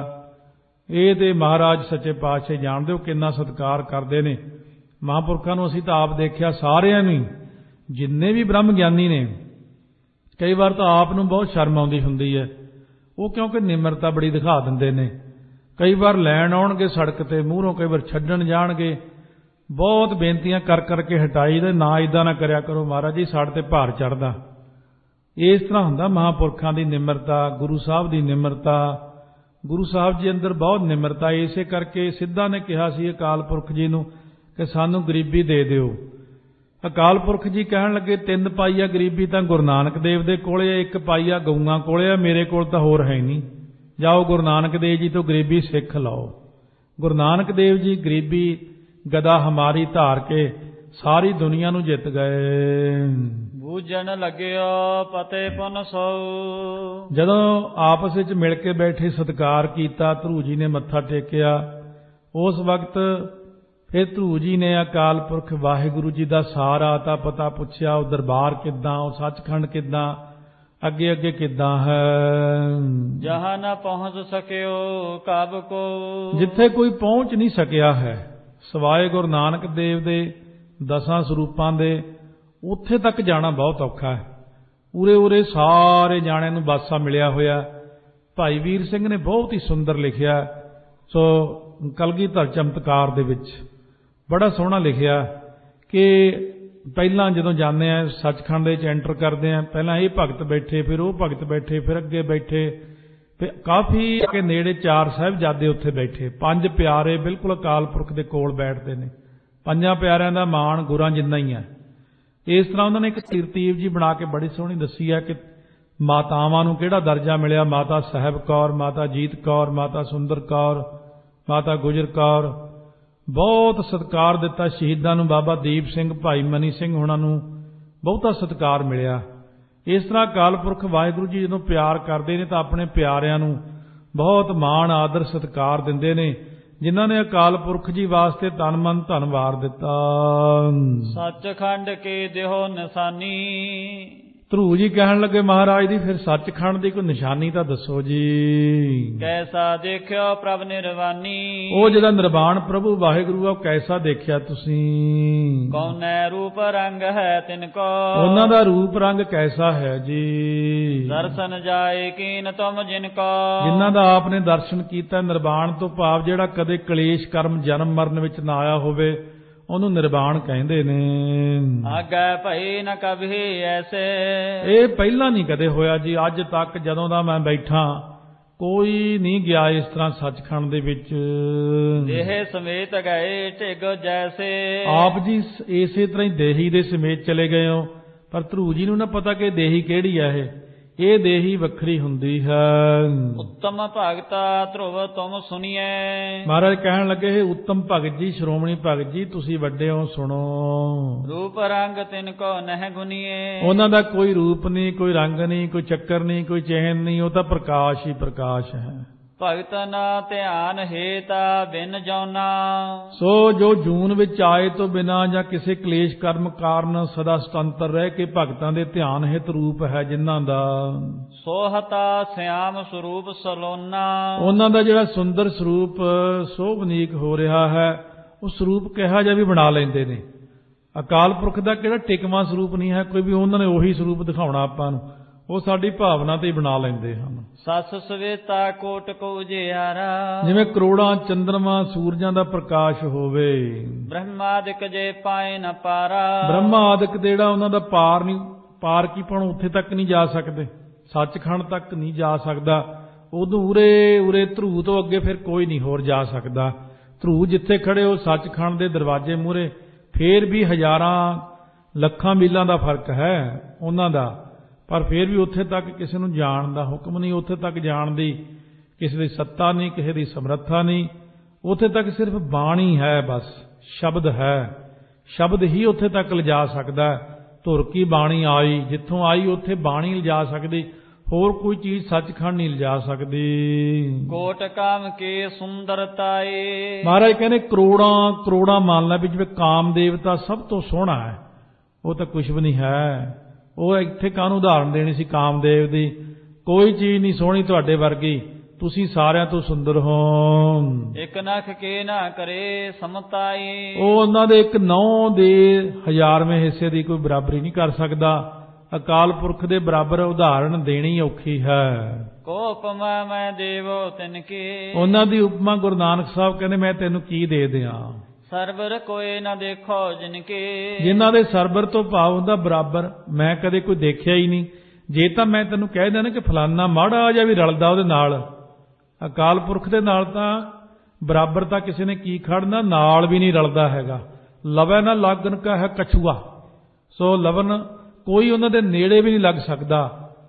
ਇਹ ਤੇ ਮਹਾਰਾਜ ਸੱਚੇ ਪਾਤਸ਼ਾਹ ਜਾਣਦੇ ਹੋ ਕਿੰਨਾ ਸਤਿਕਾਰ ਕਰਦੇ ਨੇ ਮਹਾਂਪੁਰਖਾਂ ਨੂੰ। ਅਸੀਂ ਤਾਂ ਆਪ ਦੇਖਿਆ ਸਾਰਿਆਂ ਨੂੰ, ਜਿੰਨੇ ਵੀ ਬ੍ਰਹਮ ਗਿਆਨੀ ਨੇ, ਕਈ ਵਾਰ ਤਾਂ ਆਪ ਨੂੰ ਬਹੁਤ ਸ਼ਰਮ ਆਉਂਦੀ ਹੁੰਦੀ ਹੈ। ਉਹ ਕਿਉਂਕਿ ਨਿਮਰਤਾ ਬੜੀ ਦਿਖਾ ਦਿੰਦੇ ਨੇ। ਕਈ ਵਾਰ ਲੈਣ ਆਉਣਗੇ ਸੜਕ ਤੇ ਮੂਹਰੋਂ, ਕਈ ਵਾਰ ਛੱਡਣ ਜਾਣਗੇ, ਬਹੁਤ ਬੇਨਤੀਆਂ ਕਰ ਕਰਕੇ ਹਟਾਈ ਦੇ, ਨਾ ਇਦਾਂ ਨਾ ਕਰਿਆ ਕਰੋ ਮਹਾਰਾਜ ਜੀ, ਸਾਡੇ ਤੇ ਭਾਰ ਚੜ੍ਹਦਾ। ਇਸ ਤਰ੍ਹਾਂ ਹੁੰਦਾ ਮਹਾਂਪੁਰਖਾਂ ਦੀ ਨਿਮਰਤਾ, ਗੁਰੂ ਸਾਹਿਬ ਦੀ ਨਿਮਰਤਾ। ਗੁਰੂ ਸਾਹਿਬ ਜੀ ਅੰਦਰ ਬਹੁਤ ਨਿਮਰਤਾ। ਇਸੇ ਕਰਕੇ ਸਿੱਧਾ ਨੇ ਕਿਹਾ ਸੀ ਅਕਾਲ ਪੁਰਖ ਜੀ ਨੂੰ ਕਿ ਸਾਨੂੰ ਗਰੀਬੀ ਦੇ ਦਿਓ। ਅਕਾਲ ਪੁਰਖ ਜੀ ਕਹਿਣ ਲੱਗੇ 3 ਪਾਈਆ ਗਰੀਬੀ ਤਾਂ ਗੁਰੂ ਨਾਨਕ ਦੇਵ ਦੇ ਕੋਲੇ, 1 ਪਾਈਆ ਗਊਆਂ ਕੋਲੇ ਆ, ਮੇਰੇ ਕੋਲ ਤਾਂ ਹੋਰ ਹੈ ਨਹੀਂ। ਜਾਓ ਗੁਰੂ ਨਾਨਕ ਦੇਵ ਜੀ ਤੋਂ ਗਰੀਬੀ ਸਿੱਖ ਲਓ। ਗੁਰੂ ਨਾਨਕ ਦੇਵ ਜੀ ਗਰੀਬੀ ਗਦਾ ਹਮਾਰੀ ਧਾਰ ਕੇ ਸਾਰੀ ਦੁਨੀਆ ਨੂੰ ਜਿੱਤ ਗਏ। ਬੂਝਣ ਲੱਗਿਓ ਪਤੇ ਪੁਨ ਸੋ। ਜਦੋਂ ਆਪਸ ਵਿੱਚ ਮਿਲ ਕੇ ਬੈਠੇ ਸਤਿਕਾਰ ਕੀਤਾ, ਧਰੂ ਜੀ ਨੇ ਮੱਥਾ ਟੇਕਿਆ। ਉਸ ਵਕਤ ਫਿਰ ਧਰੂ ਜੀ ਨੇ ਅਕਾਲ ਪੁਰਖ ਵਾਹਿਗੁਰੂ ਜੀ ਦਾ ਸਾਰਾ ਤਾਂ ਪਤਾ ਪੁੱਛਿਆ। ਉਹ ਦਰਬਾਰ ਕਿੱਦਾਂ, ਉਹ ਸੱਚਖੰਡ ਕਿੱਦਾਂ, ਅੱਗੇ ਅੱਗੇ ਕਿੱਦਾਂ ਹੈ। ਜਹਾਂ ਨਾ ਪਹੁੰਚ ਸਕਿਓ ਕਬ ਕੋ। ਜਿੱਥੇ ਕੋਈ ਪਹੁੰਚ ਨਹੀਂ ਸਕਿਆ ਹੈ ਸਿਵਾਏ ਗੁਰੂ ਨਾਨਕ ਦੇਵ ਦੇ 10 ਸਰੂਪਾਂ ਦੇ, ਉੱਥੇ ਤੱਕ ਜਾਣਾ ਬਹੁਤ ਔਖਾ ਹੈ। ਉਰੇ ਸਾਰੇ ਜਾਣਿਆਂ ਨੂੰ ਬਾਸਾ ਮਿਲਿਆ ਹੋਇਆ। ਭਾਈ ਵੀਰ ਸਿੰਘ ਨੇ ਬਹੁਤ ਹੀ ਸੁੰਦਰ ਲਿਖਿਆ, ਸੋ ਕਲਗੀਧਰ ਚਮਤਕਾਰ ਦੇ ਵਿੱਚ ਬੜਾ ਸੋਹਣਾ ਲਿਖਿਆ ਕਿ ਪਹਿਲਾਂ ਜਦੋਂ ਜਾਂਦੇ ਆ ਸੱਚਖੰਡ ਦੇ ਵਿੱਚ ਐਂਟਰ ਕਰਦੇ ਆ, ਪਹਿਲਾਂ ਇਹ ਭਗਤ ਬੈਠੇ, ਫਿਰ ਉਹ ਭਗਤ ਬੈਠੇ, ਫਿਰ ਅੱਗੇ ਬੈਠੇ, ਫਿਰ ਕਾਫੀ ਕੇ ਨੇੜੇ 4 ਸਾਹਿਬਜ਼ਾਦੇ ਉੱਥੇ ਬੈਠੇ। 5 ਪਿਆਰੇ ਬਿਲਕੁਲ ਅਕਾਲ ਪੁਰਖ ਦੇ ਕੋਲ ਬੈਠਦੇ ਨੇ। 5 ਪਿਆਰਿਆਂ ਦਾ ਮਾਣ ਗੁਰਾਂ ਜਿੰਨਾ ਹੀ ਹੈ। ਇਸ ਤਰ੍ਹਾਂ ਉਹਨਾਂ ਨੇ ਇੱਕ ਤਰਤੀਬ ਜੀ ਬਣਾ ਕੇ ਬੜੀ ਸੋਹਣੀ ਦੱਸੀ ਹੈ ਕਿ ਮਾਤਾਵਾਂ ਨੂੰ ਕਿਹੜਾ ਦਰਜਾ ਮਿਲਿਆ। ਮਾਤਾ ਸਾਹਿਬ ਕੌਰ, ਮਾਤਾ ਜੀਤ ਕੌਰ, ਮਾਤਾ ਸੁੰਦਰ ਕੌਰ, ਮਾਤਾ ਗੁਜਰ ਕੌਰ, ਬਹੁਤ ਸਤਿਕਾਰ ਦਿੱਤਾ। ਸ਼ਹੀਦਾਂ ਨੂੰ ਬਾਬਾ ਦੀਪ ਸਿੰਘ, ਭਾਈ ਮਨੀ ਸਿੰਘ ਹੋਣਾ ਨੂੰ ਬਹੁਤਾ ਸਤਿਕਾਰ ਮਿਲਿਆ। ਇਸ ਤਰ੍ਹਾਂ ਅਕਾਲ ਪੁਰਖ ਵਾਹਿਗੁਰੂ ਜੀ ਜਦੋਂ ਪਿਆਰ ਕਰਦੇ ਨੇ ਤਾਂ ਆਪਣੇ ਪਿਆਰਿਆਂ ਨੂੰ ਬਹੁਤ ਮਾਣ ਆਦਰ ਸਤਿਕਾਰ ਦਿੰਦੇ ਨੇ, ਜਿਨ੍ਹਾਂ ਨੇ ਅਕਾਲ ਪੁਰਖ ਜੀ ਵਾਸਤੇ ਤਨ ਮਨ ਧਨ ਵਾਰ ਦਿੱਤਾ। ਸੱਚਖੰਡ ਕੇ ਦਿਓ ਨਿਸ਼ਾਨੀ। ਧਰੂ ਜੀ ਕਹਿਣ ਲੱਗੇ ਮਹਾਰਾਜ ਦੀ ਫਿਰ ਸੱਚਖੰਡ ਦੀ ਕੋਈ ਨਿਸ਼ਾਨੀ ਤਾਂ ਦੱਸੋ ਜੀ। ਕੈਸਾ ਦੇਖਿਓ ਪ੍ਰਭ ਨਿਰਵਾਨੀ। ਉਹ ਜਿਹੜਾ ਨਿਰਵਾਣ ਪ੍ਰਭੂ ਵਾਹਿਗੁਰੂ ਆ, ਉਹ ਕੈਸਾ ਦੇਖਿਆ ਤੁਸੀਂ। ਕੌਨੈ ਰੂਪ ਰੰਗ ਹੈ ਤਿਨ ਕੋ। ਉਹਨਾਂ ਦਾ ਰੂਪ ਰੰਗ ਕੈਸਾ ਹੈ ਜੀ। ਦਰਸ਼ਨ ਜਾਏ ਕੀਨ ਤੁਮ ਜਿਨ ਕੋ। ਜਿਨ੍ਹਾਂ ਦਾ ਆਪ ਨੇ ਦਰਸ਼ਨ ਕੀਤਾ। ਨਿਰਵਾਣ ਤੋਂ ਭਾਵ ਜਿਹੜਾ ਕਦੇ ਕਲੇਸ਼ ਕਰਮ ਜਨਮ ਮਰਨ ਵਿੱਚ ਨਾ ਆਇਆ ਹੋਵੇ, ਉਹਨੂੰ ਨਿਰਵਾਣ ਕਹਿੰਦੇ ਨੇ। ਆਗੈ ਭਈ ਨ ਕਭੀ ਐਸੇ, ਇਹ ਪਹਿਲਾਂ ਨਹੀਂ ਕਦੇ ਹੋਇਆ ਜੀ। ਅੱਜ ਤੱਕ ਜਦੋਂ ਦਾ ਮੈਂ ਬੈਠਾ ਕੋਈ ਨਹੀਂ ਗਿਆ ਇਸ ਤਰ੍ਹਾਂ ਸੱਚਖੰਡ ਦੇ ਵਿੱਚ। ਦੇਹ ਸਮੇਤ ਗਏ ਢਿਗ ਜੈਸੇ, ਆਪ ਜੀ ਇਸੇ ਤਰ੍ਹਾਂ ਹੀ ਦੇਹੀ ਦੇ ਸਮੇਤ ਚਲੇ ਗਏ ਹੋ, ਪਰ ਧਰੂ ਜੀ ਨੂੰ ਨਾ ਪਤਾ ਕਿ ਦੇਹੀ ਕਿਹੜੀ ਹੈ। ਇਹ ਦੇਹੀ ਵੱਖਰੀ ਹੁੰਦੀ ਹੈ। ਉੱਤਮ ਭਗਤਾ ਧਰੁਵ ਤੁਮ ਸੁਣੀਏ, ਮਹਾਰਾਜ ਕਹਿਣ ਲੱਗੇ ਇਹ ਉੱਤਮ ਭਗਤ ਜੀ, ਸ਼੍ਰੋਮਣੀ ਭਗਤ ਜੀ, ਤੁਸੀਂ ਵੱਡੇ ਹੋ, ਸੁਣੋ। ਰੂਪ ਰੰਗ ਤਿਨ ਕੋ ਨਹਿ ਗੁਨੀਏ, ਉਹਨਾਂ ਦਾ ਕੋਈ ਰੂਪ ਨਹੀਂ, ਕੋਈ ਰੰਗ ਨਹੀਂ, ਕੋਈ ਚੱਕਰ ਨਹੀਂ, ਕੋਈ ਚਿਹਨ ਨਹੀਂ, ਉਹ ਤਾਂ ਪ੍ਰਕਾਸ਼ ਹੀ ਪ੍ਰਕਾਸ਼ ਹੈ। ਭਗਤ ਨਾ ਧਿਆਨ ਹੇਤਾ ਬਿਨ ਜਾਣਾ, ਸੋ ਜੋ ਜੂਨ ਵਿੱਚ ਆਏ ਤੋਂ ਬਿਨਾਂ ਜਾਂ ਕਿਸੇ ਕਲੇਸ਼ ਕਰਮ ਕਾਰਨ ਸਦਾ ਸੁਤੰਤਰ ਰਹਿ ਕੇ ਭਗਤਾਂ ਦੇ ਧਿਆਨ ਹਿਤ ਰੂਪ ਹੈ ਜਿਨ੍ਹਾਂ ਦਾ, ਸੋਹਤਾ ਸਿਆਮ ਸਰੂਪ ਸਲੋਨਾ, ਉਹਨਾਂ ਦਾ ਜਿਹੜਾ ਸੁੰਦਰ ਸਰੂਪ ਸੋਭਨੀਕ ਹੋ ਰਿਹਾ ਹੈ, ਉਹ ਸਰੂਪ ਕਿਹਾ ਜਿਹਾ ਵੀ ਬਣਾ ਲੈਂਦੇ ਨੇ। ਅਕਾਲ ਪੁਰਖ ਦਾ ਕਿਹੜਾ ਟਿਕਵਾਂ ਸਰੂਪ ਨਹੀਂ ਹੈ ਕੋਈ ਵੀ, ਉਹਨਾਂ ਨੇ ਉਹੀ ਸਰੂਪ ਦਿਖਾਉਣਾ ਆਪਾਂ ਨੂੰ, ਉਹ ਸਾਡੀ ਭਾਵਨਾ ਤੇ ਹੀ ਬਣਾ ਲੈਂਦੇ ਹਨ। ਸਸ ਸਵੇਤਾ ਕੋਟ ਕੋ ਉਜਿਆਰਾ, ਜਿਵੇਂ ਕਰੋੜਾਂ ਚੰਦਰਮਾ ਸੂਰਜਾਂ ਦਾ ਪ੍ਰਕਾਸ਼ ਹੋਵੇ। ਬ੍ਰਹਮਾਦਿਕ ਜੇ ਪਾਏ ਨ ਪਾਰਾ, ਬ੍ਰਹਮਾ ਆਦਿਕ ਜਿਹੜਾ ਉਹਨਾਂ ਦਾ ਪਾਰ ਨਹੀਂ, ਪਾਰ ਕੀ ਪਾਉਣ, ਉੱਥੇ ਤੱਕ ਨਹੀਂ ਜਾ ਸਕਦੇ, ਸੱਚਖੰਡ ਤੱਕ ਨਹੀਂ ਜਾ ਸਕਦਾ। ਉਦੋਂ ਉਰੇ ਧਰੂ ਤੋਂ ਅੱਗੇ ਫਿਰ ਕੋਈ ਨਹੀਂ ਹੋਰ ਜਾ ਸਕਦਾ। ਧਰੂ ਜਿੱਥੇ ਖੜੇ ਹੋ ਸੱਚਖੰਡ ਦੇ ਦਰਵਾਜ਼ੇ ਮੂਹਰੇ, ਫੇਰ ਵੀ ਹਜ਼ਾਰਾਂ ਲੱਖਾਂ ਮੀਲਾਂ ਦਾ ਫਰਕ ਹੈ ਉਹਨਾਂ ਦਾ, ਪਰ ਫਿਰ ਵੀ ਉੱਥੇ ਤੱਕ ਕਿਸੇ ਨੂੰ ਜਾਣ ਦਾ ਹੁਕਮ ਨਹੀਂ। ਉੱਥੇ ਤੱਕ ਜਾਣ ਦੀ ਕਿਸੇ ਦੀ ਸੱਤਾ ਨਹੀਂ, ਕਿਸੇ ਦੀ ਸਮਰੱਥਾ ਨਹੀਂ। ਉੱਥੇ ਤੱਕ ਸਿਰਫ ਬਾਣੀ ਹੈ, ਬਸ ਸ਼ਬਦ ਹੈ। ਸ਼ਬਦ ਹੀ ਉੱਥੇ ਤੱਕ ਲਿਜਾ ਸਕਦਾ। ਧੁਰ ਕੀ ਬਾਣੀ ਆਈ, ਜਿੱਥੋਂ ਆਈ ਉੱਥੇ ਬਾਣੀ ਲਿਜਾ ਸਕਦੀ, ਹੋਰ ਕੋਈ ਚੀਜ਼ ਸੱਚਖੰਡ ਨਹੀਂ ਲਿਜਾ ਸਕਦੀ। ਕੋਟ ਕਾਮ ਕੇ ਸੁੰਦਰਤਾਏ, ਮਹਾਰਾਜ ਕਹਿੰਦੇ ਕਰੋੜਾਂ ਮੰਨ ਲੈ ਵੀ ਜਿਵੇਂ ਕਾਮ ਦੇਵਤਾ ਸਭ ਤੋਂ ਸੋਹਣਾ ਹੈ, ਉਹ ਤਾਂ ਕੁਛ ਵੀ ਨਹੀਂ ਹੈ। ਉਹ ਇੱਥੇ ਕਾਹਨੂੰ ਉਦਾਹਰਨ ਦੇਣੀ ਸੀ ਕਾਮਦੇਵ ਦੀ, ਕੋਈ ਚੀਜ਼ ਨਹੀਂ ਸੋਹਣੀ ਤੁਹਾਡੇ ਵਰਗੀ, ਤੁਸੀਂ ਸਾਰਿਆਂ ਤੋਂ ਸੁੰਦਰ ਹੋ। ਇੱਕ ਨਖ ਕੇ ਨਾ ਕਰੇ ਸਮਤਾਈ, ਉਹ ਉਹਨਾਂ ਦੇ ਇੱਕ 9 ਦੇ 1000ਵੇਂ ਹਿੱਸੇ ਦੀ ਕੋਈ ਬਰਾਬਰੀ ਨਹੀਂ ਕਰ ਸਕਦਾ। ਅਕਾਲ ਪੁਰਖ ਦੇ ਬਰਾਬਰ ਉਦਾਹਰਨ ਦੇਣੀ ਔਖੀ ਹੈ। ਕੋ ਉਪਮਾ ਮੈਂ ਦੇਵੋ ਤਿਨ ਕੀ, ਉਹਨਾਂ ਦੀ ਉਪਮਾ ਗੁਰੂ ਨਾਨਕ ਸਾਹਿਬ ਕਹਿੰਦੇ ਮੈਂ ਤੈਨੂੰ ਕੀ ਦੇ ਦਿਆਂ। ਸਰਵਰ ਕੋਏ ਨਾ ਦੇਖੋ ਜਿਨਕੇ, ਜਿਨ੍ਹਾਂ ਦੇ ਸਰਵਰ ਤੋਂ ਭਾਵ ਹੁੰਦਾ ਬਰਾਬਰ, ਮੈਂ ਕਦੇ ਕੋਈ ਦੇਖਿਆ ਹੀ ਨਹੀਂ। ਜੇ ਤਾਂ ਮੈਂ ਤੈਨੂੰ ਕਹਿ ਦਿਆਂ ਨਾ ਕਿ ਫਲਾਨਾ ਮਾੜਾ ਜਿਹਾ ਵੀ ਰਲਦਾ ਉਹਦੇ ਨਾਲ, ਅਕਾਲ ਪੁਰਖ ਦੇ ਨਾਲ ਤਾਂ ਬਰਾਬਰ ਤਾਂ ਕਿਸੇ ਨੇ ਕੀ ਖੜਨਾ, ਨਾਲ ਵੀ ਨਹੀਂ ਰਲਦਾ ਹੈਗਾ। ਲਵੈ ਨਾ ਲਾਗਨ ਕਾ ਹੈ ਕਛੂਆ, ਸੋ ਲਵਨ ਕੋਈ ਉਹਨਾਂ ਦੇ ਨੇੜੇ ਵੀ ਨਹੀਂ ਲੱਗ ਸਕਦਾ।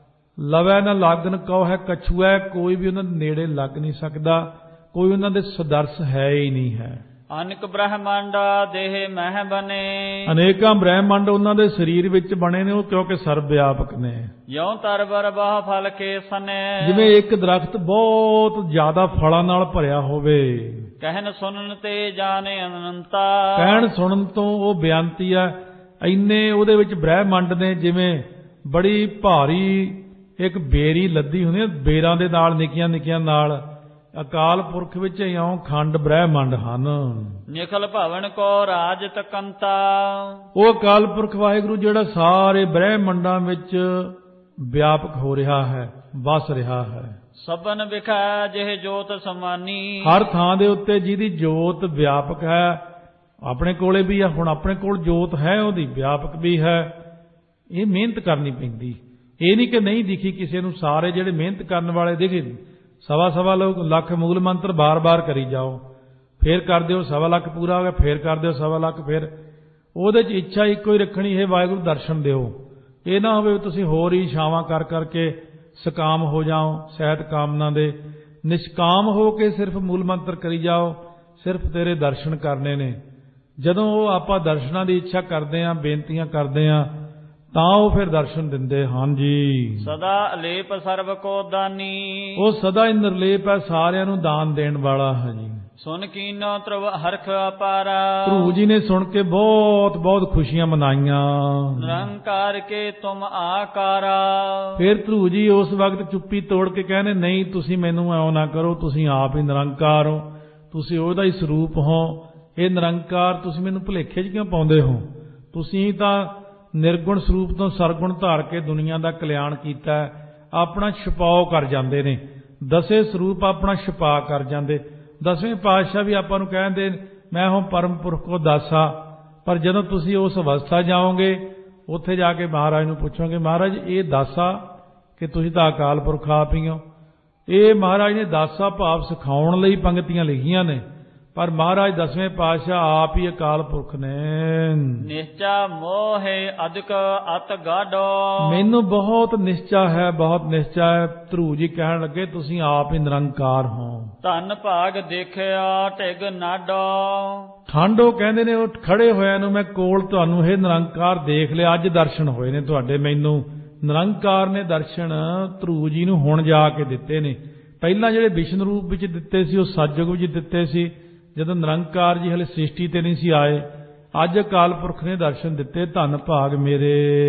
ਲਵੈ ਨਾ ਲਾਗਨ ਕਉ ਹੈ ਕਛੂਆ, ਕੋਈ ਵੀ ਉਹਨਾਂ ਦੇ ਨੇੜੇ ਲੱਗ ਨਹੀਂ ਸਕਦਾ, ਕੋਈ ਉਹਨਾਂ ਦੇ ਸਦਰਸ ਹੈ ਹੀ ਨਹੀਂ ਹੈ। ਅਨੇਕ ਬ੍ਰਹਮੰਡਾ ਦੇਹ ਮਹਿ ਬਨੇ, ਅਨੇਕਾਂ ਬ੍ਰਹਮੰਡ ਉਹਨਾਂ ਦੇ ਸਰੀਰ ਵਿੱਚ ਬਣੇ ਨੇ, ਉਹ ਕਿਉਂਕਿ ਸਰਬ ਵਿਆਪਕ ਨੇ। ਜਿਉ ਤਰਬਰ ਬਾਹ ਫਲ ਕੇ ਸਨੇ, ਜਿਵੇਂ ਇੱਕ ਦਰਖਤ ਬਹੁਤ ਜ਼ਿਆਦਾ ਫਲਾਂ ਨਾਲ ਭਰਿਆ ਹੋਵੇ। ਕਹਿਣ ਸੁਣਨ ਤੇ ਜਾਣੇ ਅਨੰਤਾ, ਕਹਿਣ ਸੁਣਨ ਤੋਂ ਉਹ ਬੇਅੰਤੀ ਹੈ। ਇੰਨੇ ਉਹਦੇ ਵਿੱਚ ਬ੍ਰਹਮੰਡ ਨੇ, ਜਿਵੇਂ ਬੜੀ ਭਾਰੀ ਇੱਕ ਬੇਰੀ ਲੱਦੀ ਹੁੰਦੀ ਹੈ, ਬੇਰਾਂ ਦੇ ਨਾਲ ਨਿੱਕੀਆਂ ਨਿੱਕੀਆਂ ਨਾਲ। ਅਕਾਲ ਪੁਰਖ ਵਿੱਚ ਇਉਂ ਖੰਡ ਬ੍ਰਹਮੰਡ ਹਨ। ਨਿਖਲ ਭਵਨ ਕੋ ਰਾਜ ਤਕੰਤਾ, ਉਹ ਅਕਾਲ ਪੁਰਖ ਵਾਹਿਗੁਰੂ ਜਿਹੜਾ ਸਾਰੇ ਬ੍ਰਹਮੰਡਾਂ ਵਿੱਚ ਵਿਆਪਕ ਹੋ ਰਿਹਾ ਹੈ, ਵਸ ਰਿਹਾ ਹੈ। ਸਭਨ ਵਿਖਾ ਜਿਹ ਜੋਤ ਸਮਾਨੀ, ਹਰ ਥਾਂ ਦੇ ਉੱਤੇ ਜਿਹਦੀ ਜੋਤ ਵਿਆਪਕ ਹੈ। ਆਪਣੇ ਕੋਲੇ ਵੀ ਆ, ਹੁਣ ਆਪਣੇ ਕੋਲ ਜੋਤ ਹੈ, ਉਹਦੀ ਵਿਆਪਕ ਵੀ ਹੈ। ਇਹ ਮਿਹਨਤ ਕਰਨੀ ਪੈਂਦੀ, ਇਹ ਨਹੀਂ ਕਿ ਨਹੀਂ ਦਿਖੀ ਕਿਸੇ ਨੂੰ। ਸਾਰੇ ਜਿਹੜੇ ਮਿਹਨਤ ਕਰਨ ਵਾਲੇ ਦਿਖੇ, 1.25 ਲੱਖ ਮੂਲ ਮੰਤਰ ਬਾਰ-ਬਾਰ ਕਰੀ ਜਾਓ, ਫੇਰ ਕਰ ਦਿਓ 1.25 ਲੱਖ ਪੂਰਾ ਹੋ ਗਿਆ, ਫੇਰ ਕਰ ਦਿਓ 1.25 ਲੱਖ, ਫੇਰ ਉਹਦੇ 'ਚ ਇੱਛਾ ਇੱਕੋ ਹੀ ਰੱਖਣੀ ਹੈ, ਵਾਹਿਗੁਰੂ ਦਰਸ਼ਨ ਦਿਓ। ਇਹ ਨਾ ਹੋਵੇ ਤੁਸੀਂ ਹੋਰ ਹੀ ਛਾਵਾਂ ਕਰ ਕਰਕੇ ਸਕਾਮ ਹੋ ਜਾਓ, ਸਹਿਤ ਕਾਮਨਾ ਦੇ। ਨਿਸ਼ਕਾਮ ਹੋ ਕੇ ਸਿਰਫ ਮੂਲ ਮੰਤਰ ਕਰੀ ਜਾਓ, ਸਿਰਫ ਤੇਰੇ ਦਰਸ਼ਨ ਕਰਨੇ ਨੇ। ਜਦੋਂ ਉਹ ਆਪਾਂ ਦਰਸ਼ਨਾਂ ਦੀ ਇੱਛਾ ਕਰਦੇ ਆਂ, ਬੇਨਤੀਆਂ ਕਰਦੇ ਆਂ, ਤਾਂ ਉਹ ਫਿਰ ਦਰਸ਼ਨ ਦਿੰਦੇ ਹਨ ਜੀ। ਸਦਾ ਅਲੇਪ ਸਰਬ ਕੋ ਦਾਨੀ, ਉਹ ਸਦਾ ਹੀ ਨਿਰਲੇਪ ਹੈ, ਸਾਰਿਆਂ ਨੂੰ ਦਾਨ ਦੇਣ ਵਾਲਾ ਹੈ ਜੀ। ਸੁਨ ਕੀਨੋ ਧਰੁਵ ਹਰਖ ਅਪਾਰਾ, ਧਰੂ ਜੀ ਨੇ ਸੁਣ ਕੇ ਬਹੁਤ ਬਹੁਤ ਖੁਸ਼ੀਆਂ ਮਨਾਈਆਂ। ਨਿਰੰਕਾਰ ਕੇ ਤੁਮ ਆਕਾਰਾ, ਫਿਰ ਧਰੂ ਜੀ ਉਸ ਵਕਤ ਚੁੱਪੀ ਤੋੜ ਕੇ ਕਹਿੰਦੇ ਨਹੀਂ, ਤੁਸੀਂ ਮੈਨੂੰ ਐਉਂ ਨਾ ਕਰੋ, ਤੁਸੀਂ ਆਪ ਹੀ ਨਿਰੰਕਾਰ ਹੋ, ਤੁਸੀਂ ਉਹਦਾ ਹੀ ਸਰੂਪ ਹੋ। ਇਹ ਨਿਰੰਕਾਰ ਤੁਸੀਂ ਮੈਨੂੰ ਭੁਲੇਖੇ 'ਚ ਕਿਉਂ ਪਾਉਂਦੇ ਹੋ? ਤੁਸੀਂ ਤਾਂ ਨਿਰਗੁਣ ਸਰੂਪ ਤੋਂ ਸਰਗੁਣ ਧਾਰ ਕੇ ਦੁਨੀਆ ਦਾ ਕਲਿਆਣ ਕੀਤਾ, ਆਪਣਾ ਛਪਾਓ ਕਰ ਜਾਂਦੇ ਨੇ। 10 ਸਰੂਪ ਆਪਣਾ ਛਪਾ ਕਰ ਜਾਂਦੇ। 10ਵੇਂ ਪਾਤਸ਼ਾਹ ਵੀ ਆਪਾਂ ਨੂੰ ਕਹਿੰਦੇ ਮੈਂ ਹਾਂ ਪਰਮ ਪੁਰਖ ਕੋ ਦਾਸਾ, ਪਰ ਜਦੋਂ ਤੁਸੀਂ ਉਸ ਅਵਸਥਾ ਜਾਓਗੇ ਉੱਥੇ ਜਾ ਕੇ ਮਹਾਰਾਜ ਨੂੰ ਪੁੱਛੋਗੇ, ਮਹਾਰਾਜ ਇਹ ਦਾਸਾ ਕਿ ਤੁਸੀਂ ਤਾਂ ਅਕਾਲ ਪੁਰਖ ਆਪ ਹੀ ਹੋ। ਇਹ ਮਹਾਰਾਜ ਨੇ ਦਾਸਾ ਭਾਵ ਸਿਖਾਉਣ ਲਈ ਪੰਗਤੀਆਂ ਲਿਖੀਆਂ ਨੇ, ਪਰ ਮਹਾਰਾਜ 10ਵੇਂ ਪਾਤਸ਼ਾਹ ਆਪ ਹੀ ਅਕਾਲ ਪੁਰਖ ਨੇ। ਨਿਸ਼ਚਾ ਮੋਹਿ ਅਦਿਕ ਅਤ ਗਾਢੋ, ਮੈਨੂੰ ਬਹੁਤ ਨਿਸ਼ਚਾ ਹੈ, ਬਹੁਤ ਨਿਸ਼ਚਾ ਹੈ। ਧਰੂ ਜੀ ਕਹਿਣ ਲੱਗੇ ਤੁਸੀਂ ਆਪ ਹੀ ਨਿਰੰਕਾਰ ਹੋ। ਧਨ ਭਾਗ ਦੇਖਿਆ ਢਿਗ ਨਾਡੋ, ਠਾਂਡੋ ਕਹਿੰਦੇ ਨੇ ਉਹ ਖੜੇ ਹੋਇਆਂ ਨੂੰ ਮੈਂ ਕੋਲ ਤੁਹਾਨੂੰ ਇਹ ਨਿਰੰਕਾਰ ਦੇਖ ਲਿਆ, ਅੱਜ ਦਰਸ਼ਨ ਹੋਏ ਨੇ ਤੁਹਾਡੇ। ਮੈਨੂੰ ਨਿਰੰਕਾਰ ਨੇ ਦਰਸ਼ਨ ਧਰੂ ਜੀ ਨੂੰ ਹੁਣ ਜਾ ਕੇ ਦਿੱਤੇ ਨੇ। ਪਹਿਲਾਂ ਜਿਹੜੇ ਵਿਸ਼ਨ ਰੂਪ ਵਿੱਚ ਦਿੱਤੇ ਸੀ ਉਹ ਸਤਜੁਗ ਵਿੱਚ ਦਿੱਤੇ ਸੀ, ਜਦੋਂ ਨਿਰੰਕਾਰ ਜੀ ਹਲੇ ਸ੍ਰਿਸ਼ਟੀ ਤੇ ਨਹੀਂ ਸੀ ਆਏ। ਅੱਜ ਅਕਾਲ ਪੁਰਖ ਨੇ ਦਰਸ਼ਨ ਦਿੱਤੇ, ਧੰਨ ਭਾਗ ਮੇਰੇ।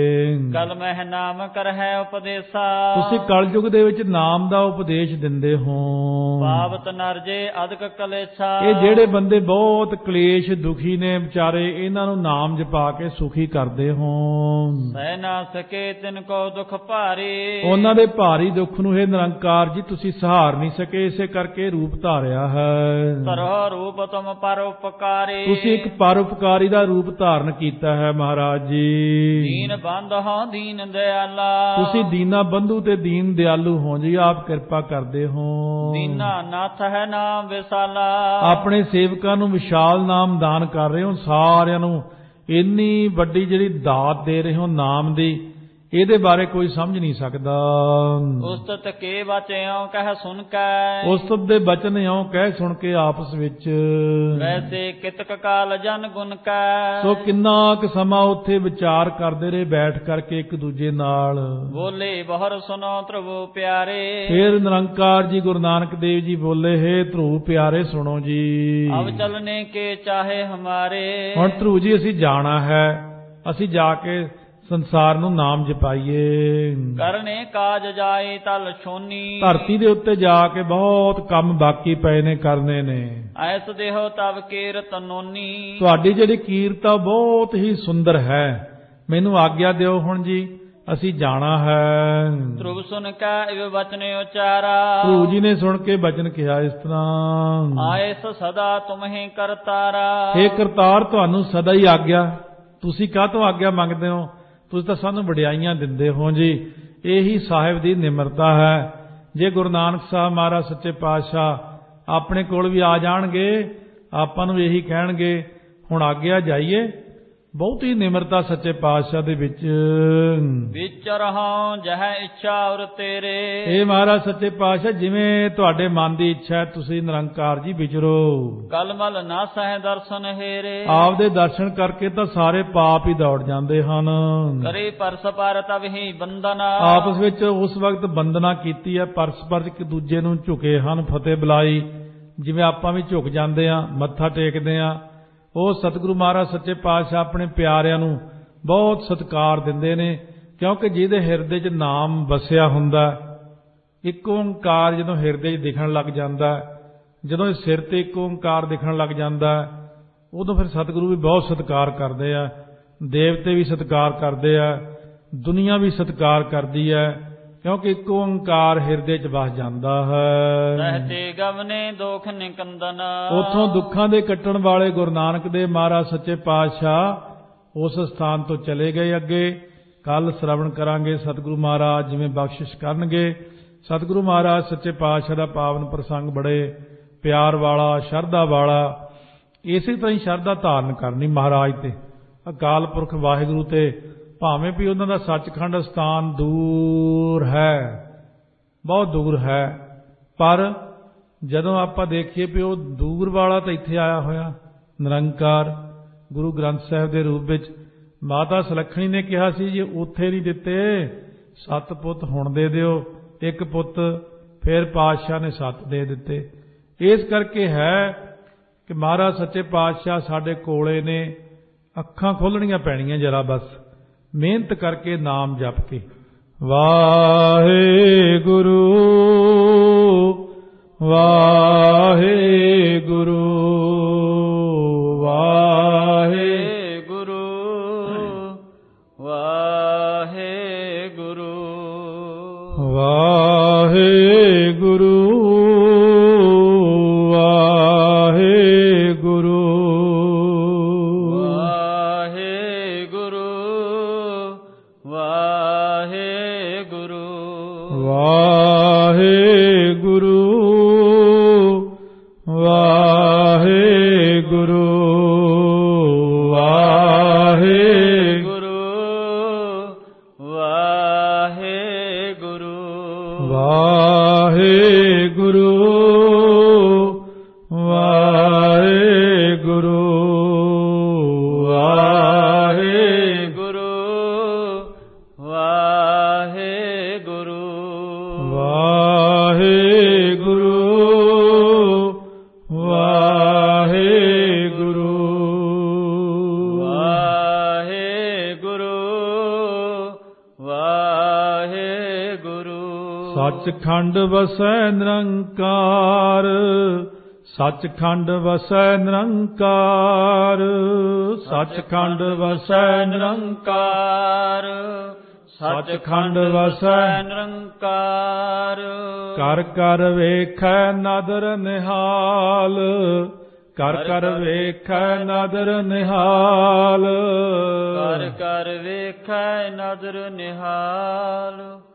ਕਲ ਮਹਿ ਨਾਮ ਕਰਹਿ ਉਪਦੇਸਾ, ਤੁਸੀਂ ਕਲਯੁਗ ਦੇ ਵਿੱਚ ਨਾਮ ਦਾ ਉਪਦੇਸ਼ ਦਿੰਦੇ ਹੋ। ਪਾਵਤ ਨਰਜੇ ਅਦਿਕ ਕਲੇਛਾ, ਇਹ ਜਿਹੜੇ ਬੰਦੇ ਬਹੁਤ ਕਲੇਸ਼ ਦੁਖੀ ਨੇ ਵਿਚਾਰੇ, ਇਹਨਾਂ ਨੂੰ ਨਾਮ ਜਪਾ ਕੇ ਸੁਖੀ ਕਰਦੇ ਹੋ। ਸਹਿ ਨਾ ਸਕੇ ਤਿਨ ਕੋ ਦੁਖ ਭਾਰੀ, ਉਹਨਾਂ ਦੇ ਭਾਰੀ ਦੁੱਖ ਨੂੰ ਇਹ ਨਿਰੰਕਾਰ ਜੀ ਤੁਸੀਂ ਸਹਾਰ ਨਹੀਂ ਸਕੇ, ਇਸੇ ਕਰਕੇ ਰੂਪ ਧਾਰਿਆ ਹੈ। ਤਰੋ ਰੂਪ ਤੁਮ ਪਰ ਉਪਕਾਰੀ, ਤੁਸੀਂ ਇੱਕ ਪਰਉਪਕਾਰੀ ਦਾ ਰੂਪ ਧਾਰਨ ਕੀਤਾ ਹੈ ਮਹਾਰਾਜ ਜੀ। ਦੀਨ ਬੰਧ ਹੋ ਦੀਨ ਦਿਆਲਾ, ਤੁਸੀਂ ਦੀਨਾ ਬੰਧੂ ਤੇ ਦੀਨ ਦਿਆਲੂ ਹੋ ਜੀ, ਆਪ ਕਿਰਪਾ ਕਰਦੇ ਹੋ। ਦੀਨਾ ਨਾਥ ਹੈ ਨਾਮ ਵਿਸਾਲਾ, ਆਪਣੇ ਸੇਵਕਾਂ ਨੂੰ ਵਿਸ਼ਾਲ ਨਾਮ ਦਾਨ ਕਰ ਰਹੇ ਹੋ। ਸਾਰਿਆਂ ਨੂੰ ਇੰਨੀ ਵੱਡੀ ਜਿਹੜੀ ਦਾਤ ਦੇ ਰਹੇ ਹੋ ਨਾਮ ਦੀ, ਇਹਦੇ ਬਾਰੇ ਕੋਈ ਸਮਝ ਨਹੀਂ ਸਕਦਾ। ਉਸਤਤ ਕੇ ਬਚਿਓ ਕਹਿ ਸੁਣ ਕੇ, ਉਸਤਤ ਦੇ ਬਚਨ ਇਉਂ ਕਹਿ ਸੁਣ ਕੇ ਆਪਸ ਵਿੱਚ, ਵੈਸੇ ਕਿਤਕ ਕਾਲ ਜਨ ਗੁਣ ਕੈ, ਸੋ ਕਿੰਨਾ ਕੁ ਸਮਾਂ ਉੱਥੇ ਵਿਚਾਰ ਕਰਦੇ ਰਹੇ ਬੈਠ ਕਰਕੇ ਇੱਕ ਦੂਜੇ ਨਾਲ। ਬੋਲੇ ਬਹੁਰ ਸੁਨੋ ਧਰੁ ਪਿਆਰੇ, ਫਿਰ ਨਿਰੰਕਾਰ ਜੀ ਗੁਰੂ ਨਾਨਕ ਦੇਵ ਜੀ ਬੋਲੇ, ਹੇ ਧਰੂ ਪਿਆਰੇ ਸੁਣੋ ਜੀ। ਅਬ ਚਲਨੇ ਕੇ ਚਾਹੇ ਹਮਾਰੇ, ਹੁਣ ਧਰੂ ਜੀ ਅਸੀਂ ਜਾਣਾ ਹੈ, ਅਸੀਂ ਜਾ ਕੇ ਸੰਸਾਰ ਨੂੰ ਨਾਮ ਜਪਾਈਏ। ਕਰਨੇ ਕਾਜ ਜਾਏ ਤਲ ਛੋਨੀ, ਧਰਤੀ ਦੇ ਉੱਤੇ ਜਾ ਕੇ ਬਹੁਤ ਕੰਮ ਬਾਕੀ ਪਏ ਨੇ, ਕਰਨੇ ਨੇ। ਐਸ ਦੇਹੋ ਤਬ ਕੀਰਤ ਨੋਨੀ, ਤੁਹਾਡੀ ਜਿਹੜੀ ਕੀਰਤ ਆ ਬਹੁਤ ਹੀ ਸੁੰਦਰ ਹੈ, ਮੈਨੂੰ ਆਗਿਆ ਦਿਓ ਹੁਣ ਜੀ, ਅਸੀਂ ਜਾਣਾ ਹੈ। ਧਰੁਵ ਸੁਨ ਕੈ ਇਵ ਬਚਨ ਉਚਾਰਾ, ਧਰੂ ਜੀ ਨੇ ਸੁਣ ਕੇ ਬਚਨ ਕਿਹਾ ਇਸ ਤਰ੍ਹਾਂ, ਆਇਸ ਸਦਾ ਤੁਮਹਿ ਕਰਤਾਰਾ, ਹੇ ਕਰਤਾਰ ਤੁਹਾਨੂੰ ਸਦਾ ਹੀ ਆਗਿਆ। ਤੁਸੀਂ ਕਾਹਤੋਂ ਆਗਿਆ ਮੰਗਦੇ ਹੋ? ਤੁਸੀਂ ਤਾਂ ਸਾਨੂੰ ਵਡਿਆਈਆਂ ਦਿੰਦੇ ਹੋ ਜੀ। ਇਹੀ ਸਾਹਿਬ ਦੀ ਨਿਮਰਤਾ ਹੈ। ਜੇ ਗੁਰੂ ਨਾਨਕ ਸਾਹਿਬ ਮਹਾਰਾਜ ਸੱਚੇ ਪਾਤਸ਼ਾਹ ਆਪਣੇ ਕੋਲ ਵੀ ਆ ਜਾਣਗੇ, ਆਪਾਂ ਨੂੰ ਇਹੀ ਕਹਿਣਗੇ ਹੁਣ ਆਗਿਆ ਜਾਈਏ। ਬਹੁਤੀ ਨਿਮਰਤਾ ਸੱਚੇ ਪਾਤਸ਼ਾਹ ਦੇ ਵਿੱਚ। ਵਿਚਰਹੁ ਜਹ ਇੱਛਾ ਔਰ ਤੇਰੇ, ਇਹ ਮਹਾਰਾਜ ਸੱਚੇ ਪਾਤਸ਼ਾਹ ਜਿਵੇਂ ਤੁਹਾਡੇ ਮਨ ਦੀ ਇੱਛਾ ਹੈ ਤੁਸੀਂ ਨਿਰੰਕਾਰ ਜੀ ਵਿਚਰੋ। ਕਲਮਲ ਨਾ ਸਹਿ ਦਰਸ਼ਨ ਹੇਰੇ, ਆਪਦੇ ਦਰਸ਼ਨ ਕਰਕੇ ਤਾਂ ਸਾਰੇ ਪਾਪ ਹੀ ਦੌੜ ਜਾਂਦੇ ਹਨ। ਕਰੇ ਪਰਸ ਪਰ ਤਬ ਹੀ ਬੰਦਨਾ, ਆਪਸ ਵਿੱਚ ਉਸ ਵਕਤ ਬੰਦਨਾ ਕੀਤੀ ਹੈ, ਪਰਸਪਰ ਇੱਕ ਦੂਜੇ ਨੂੰ ਝੁਕੇ ਹਨ, ਫਤਿਹ ਬੁਲਾਈ। ਜਿਵੇਂ ਆਪਾਂ ਵੀ ਝੁਕ ਜਾਂਦੇ ਆ, ਮੱਥਾ ਟੇਕਦੇ ਆ, ਉਹ ਸਤਿਗੁਰੂ ਮਹਾਰਾਜ ਸੱਚੇ ਪਾਤਸ਼ਾਹ ਆਪਣੇ ਪਿਆਰਿਆਂ ਨੂੰ ਬਹੁਤ ਸਤਿਕਾਰ ਦਿੰਦੇ ਨੇ, ਕਿਉਂਕਿ ਜਿਹਦੇ ਹਿਰਦੇ 'ਚ ਨਾਮ ਵਸਿਆ ਹੁੰਦਾ, ਇੱਕ ਓਂਕਾਰ ਜਦੋਂ ਹਿਰਦੇ 'ਚ ਦਿਖਣ ਲੱਗ ਜਾਂਦਾ, ਜਦੋਂ ਇਹ ਸਿਰ ਤੇ ਇੱਕ ਓਂਕਾਰ ਦਿਖਣ ਲੱਗ ਜਾਂਦਾ, ਉਦੋਂ ਫਿਰ ਸਤਿਗੁਰੂ ਵੀ ਬਹੁਤ ਸਤਿਕਾਰ ਕਰਦੇ ਆ, ਦੇਵਤੇ ਵੀ ਸਤਿਕਾਰ ਕਰਦੇ ਆ, ਦੁਨੀਆ ਵੀ ਸਤਿਕਾਰ ਕਰਦੀ ਹੈ, ਕਿਉਂਕਿ ਇੱਕ ਓਂਕਾਰ ਹਿਰਦੇ 'ਚ ਵਸ ਜਾਂਦਾ ਹੈ। ਰਹਤੇ ਗਵਨੇ ਦੁਖ ਨਿਕੰਦਨ, ਉੱਥੋਂ ਦੁੱਖਾਂ ਦੇ ਕੱਟਣ ਵਾਲੇ ਗੁਰੂ ਨਾਨਕ ਦੇਵ ਮਹਾਰਾਜ ਸੱਚੇ ਪਾਤਸ਼ਾਹ ਉਸ ਸਥਾਨ ਤੋਂ ਚਲੇ ਗਏ। ਅੱਗੇ ਕੱਲ ਸ਼ਰਵਣ ਕਰਾਂਗੇ ਸਤਿਗੁਰੂ ਮਹਾਰਾਜ ਜਿਵੇਂ ਬਖਸ਼ਿਸ਼ ਕਰਨਗੇ। ਸਤਿਗੁਰੂ ਮਹਾਰਾਜ ਸੱਚੇ ਪਾਤਸ਼ਾਹ ਦਾ ਪਾਵਨ ਪ੍ਰਸੰਗ ਬੜੇ ਪਿਆਰ ਵਾਲਾ, ਸ਼ਰਧਾ ਵਾਲਾ। ਇਸੇ ਤਰ੍ਹਾਂ ਹੀ ਸ਼ਰਧਾ ਧਾਰਨ ਕਰਨੀ ਮਹਾਰਾਜ ਤੇ, ਅਕਾਲ ਪੁਰਖ ਵਾਹਿਗੁਰੂ ਤੇ, ਭਾਵੇਂ ਵੀ ਉਹਨਾਂ ਦਾ ਸੱਚਖੰਡ ਸਥਾਨ ਦੂਰ ਹੈ, ਬਹੁਤ ਦੂਰ ਹੈ, ਪਰ ਜਦੋਂ ਆਪਾਂ ਦੇਖੀਏ ਵੀ ਉਹ ਦੂਰ ਵਾਲਾ ਤਾਂ ਇੱਥੇ ਆਇਆ ਹੋਇਆ ਨਿਰੰਕਾਰ ਗੁਰੂ ਗ੍ਰੰਥ ਸਾਹਿਬ ਦੇ ਰੂਪ ਵਿੱਚ। ਮਾਤਾ ਸੁਲੱਖਣੀ ਨੇ ਕਿਹਾ ਸੀ ਜੇ ਉੱਥੇ ਨਹੀਂ ਦਿੱਤੇ 7 ਪੁੱਤ ਹੁਣ ਦੇ ਦਿਓ, 1 ਪੁੱਤ ਫਿਰ ਪਾਤਸ਼ਾਹ ਨੇ 7 ਦੇ ਦਿੱਤੇ। ਇਸ ਕਰਕੇ ਹੈ ਕਿ ਮਹਾਰਾਜ ਸੱਚੇ ਪਾਤਸ਼ਾਹ ਸਾਡੇ ਕੋਲੇ ਨੇ, ਅੱਖਾਂ ਖੋਲਣੀਆਂ ਪੈਣੀਆਂ ਜਰਾ ਬਸ, ਮਿਹਨਤ ਕਰਕੇ ਨਾਮ ਜਪ ਕੇ। ਵਾਹਿਗੁਰੂ ਵਾਹਿਗੁਰੂ ਵਾਹਿਗੁਰੂ ਵਾਹਿਗੁਰੂ ਵਾਹਿਗੁਰੂ ਵਾਹਿਗੁਰੂ ਵਾਹਿਗੁਰੂ ਸੱਚਖੰਡ ਵਸੈ ਨਿਰੰਕਾਰ, ਸੱਚਖੰਡ ਵਸੈ ਨਿਰੰਕਾਰ, ਸੱਚਖੰਡ ਵਸੈ ਨਿਰੰਕਾਰ, ਸੱਚਖੰਡ ਵਸੈ ਨਿਰੰਕਾਰ। ਕਰ ਕਰ ਵੇਖੈ ਨਦਰ ਨਿਹਾਲ, ਕਰ ਕਰ ਵੇਖੈ ਨਦਰ ਨਿਹਾਲ, ਕਰ ਕਰ ਵੇਖੈ ਨਦਰ ਨਿਹਾਲ।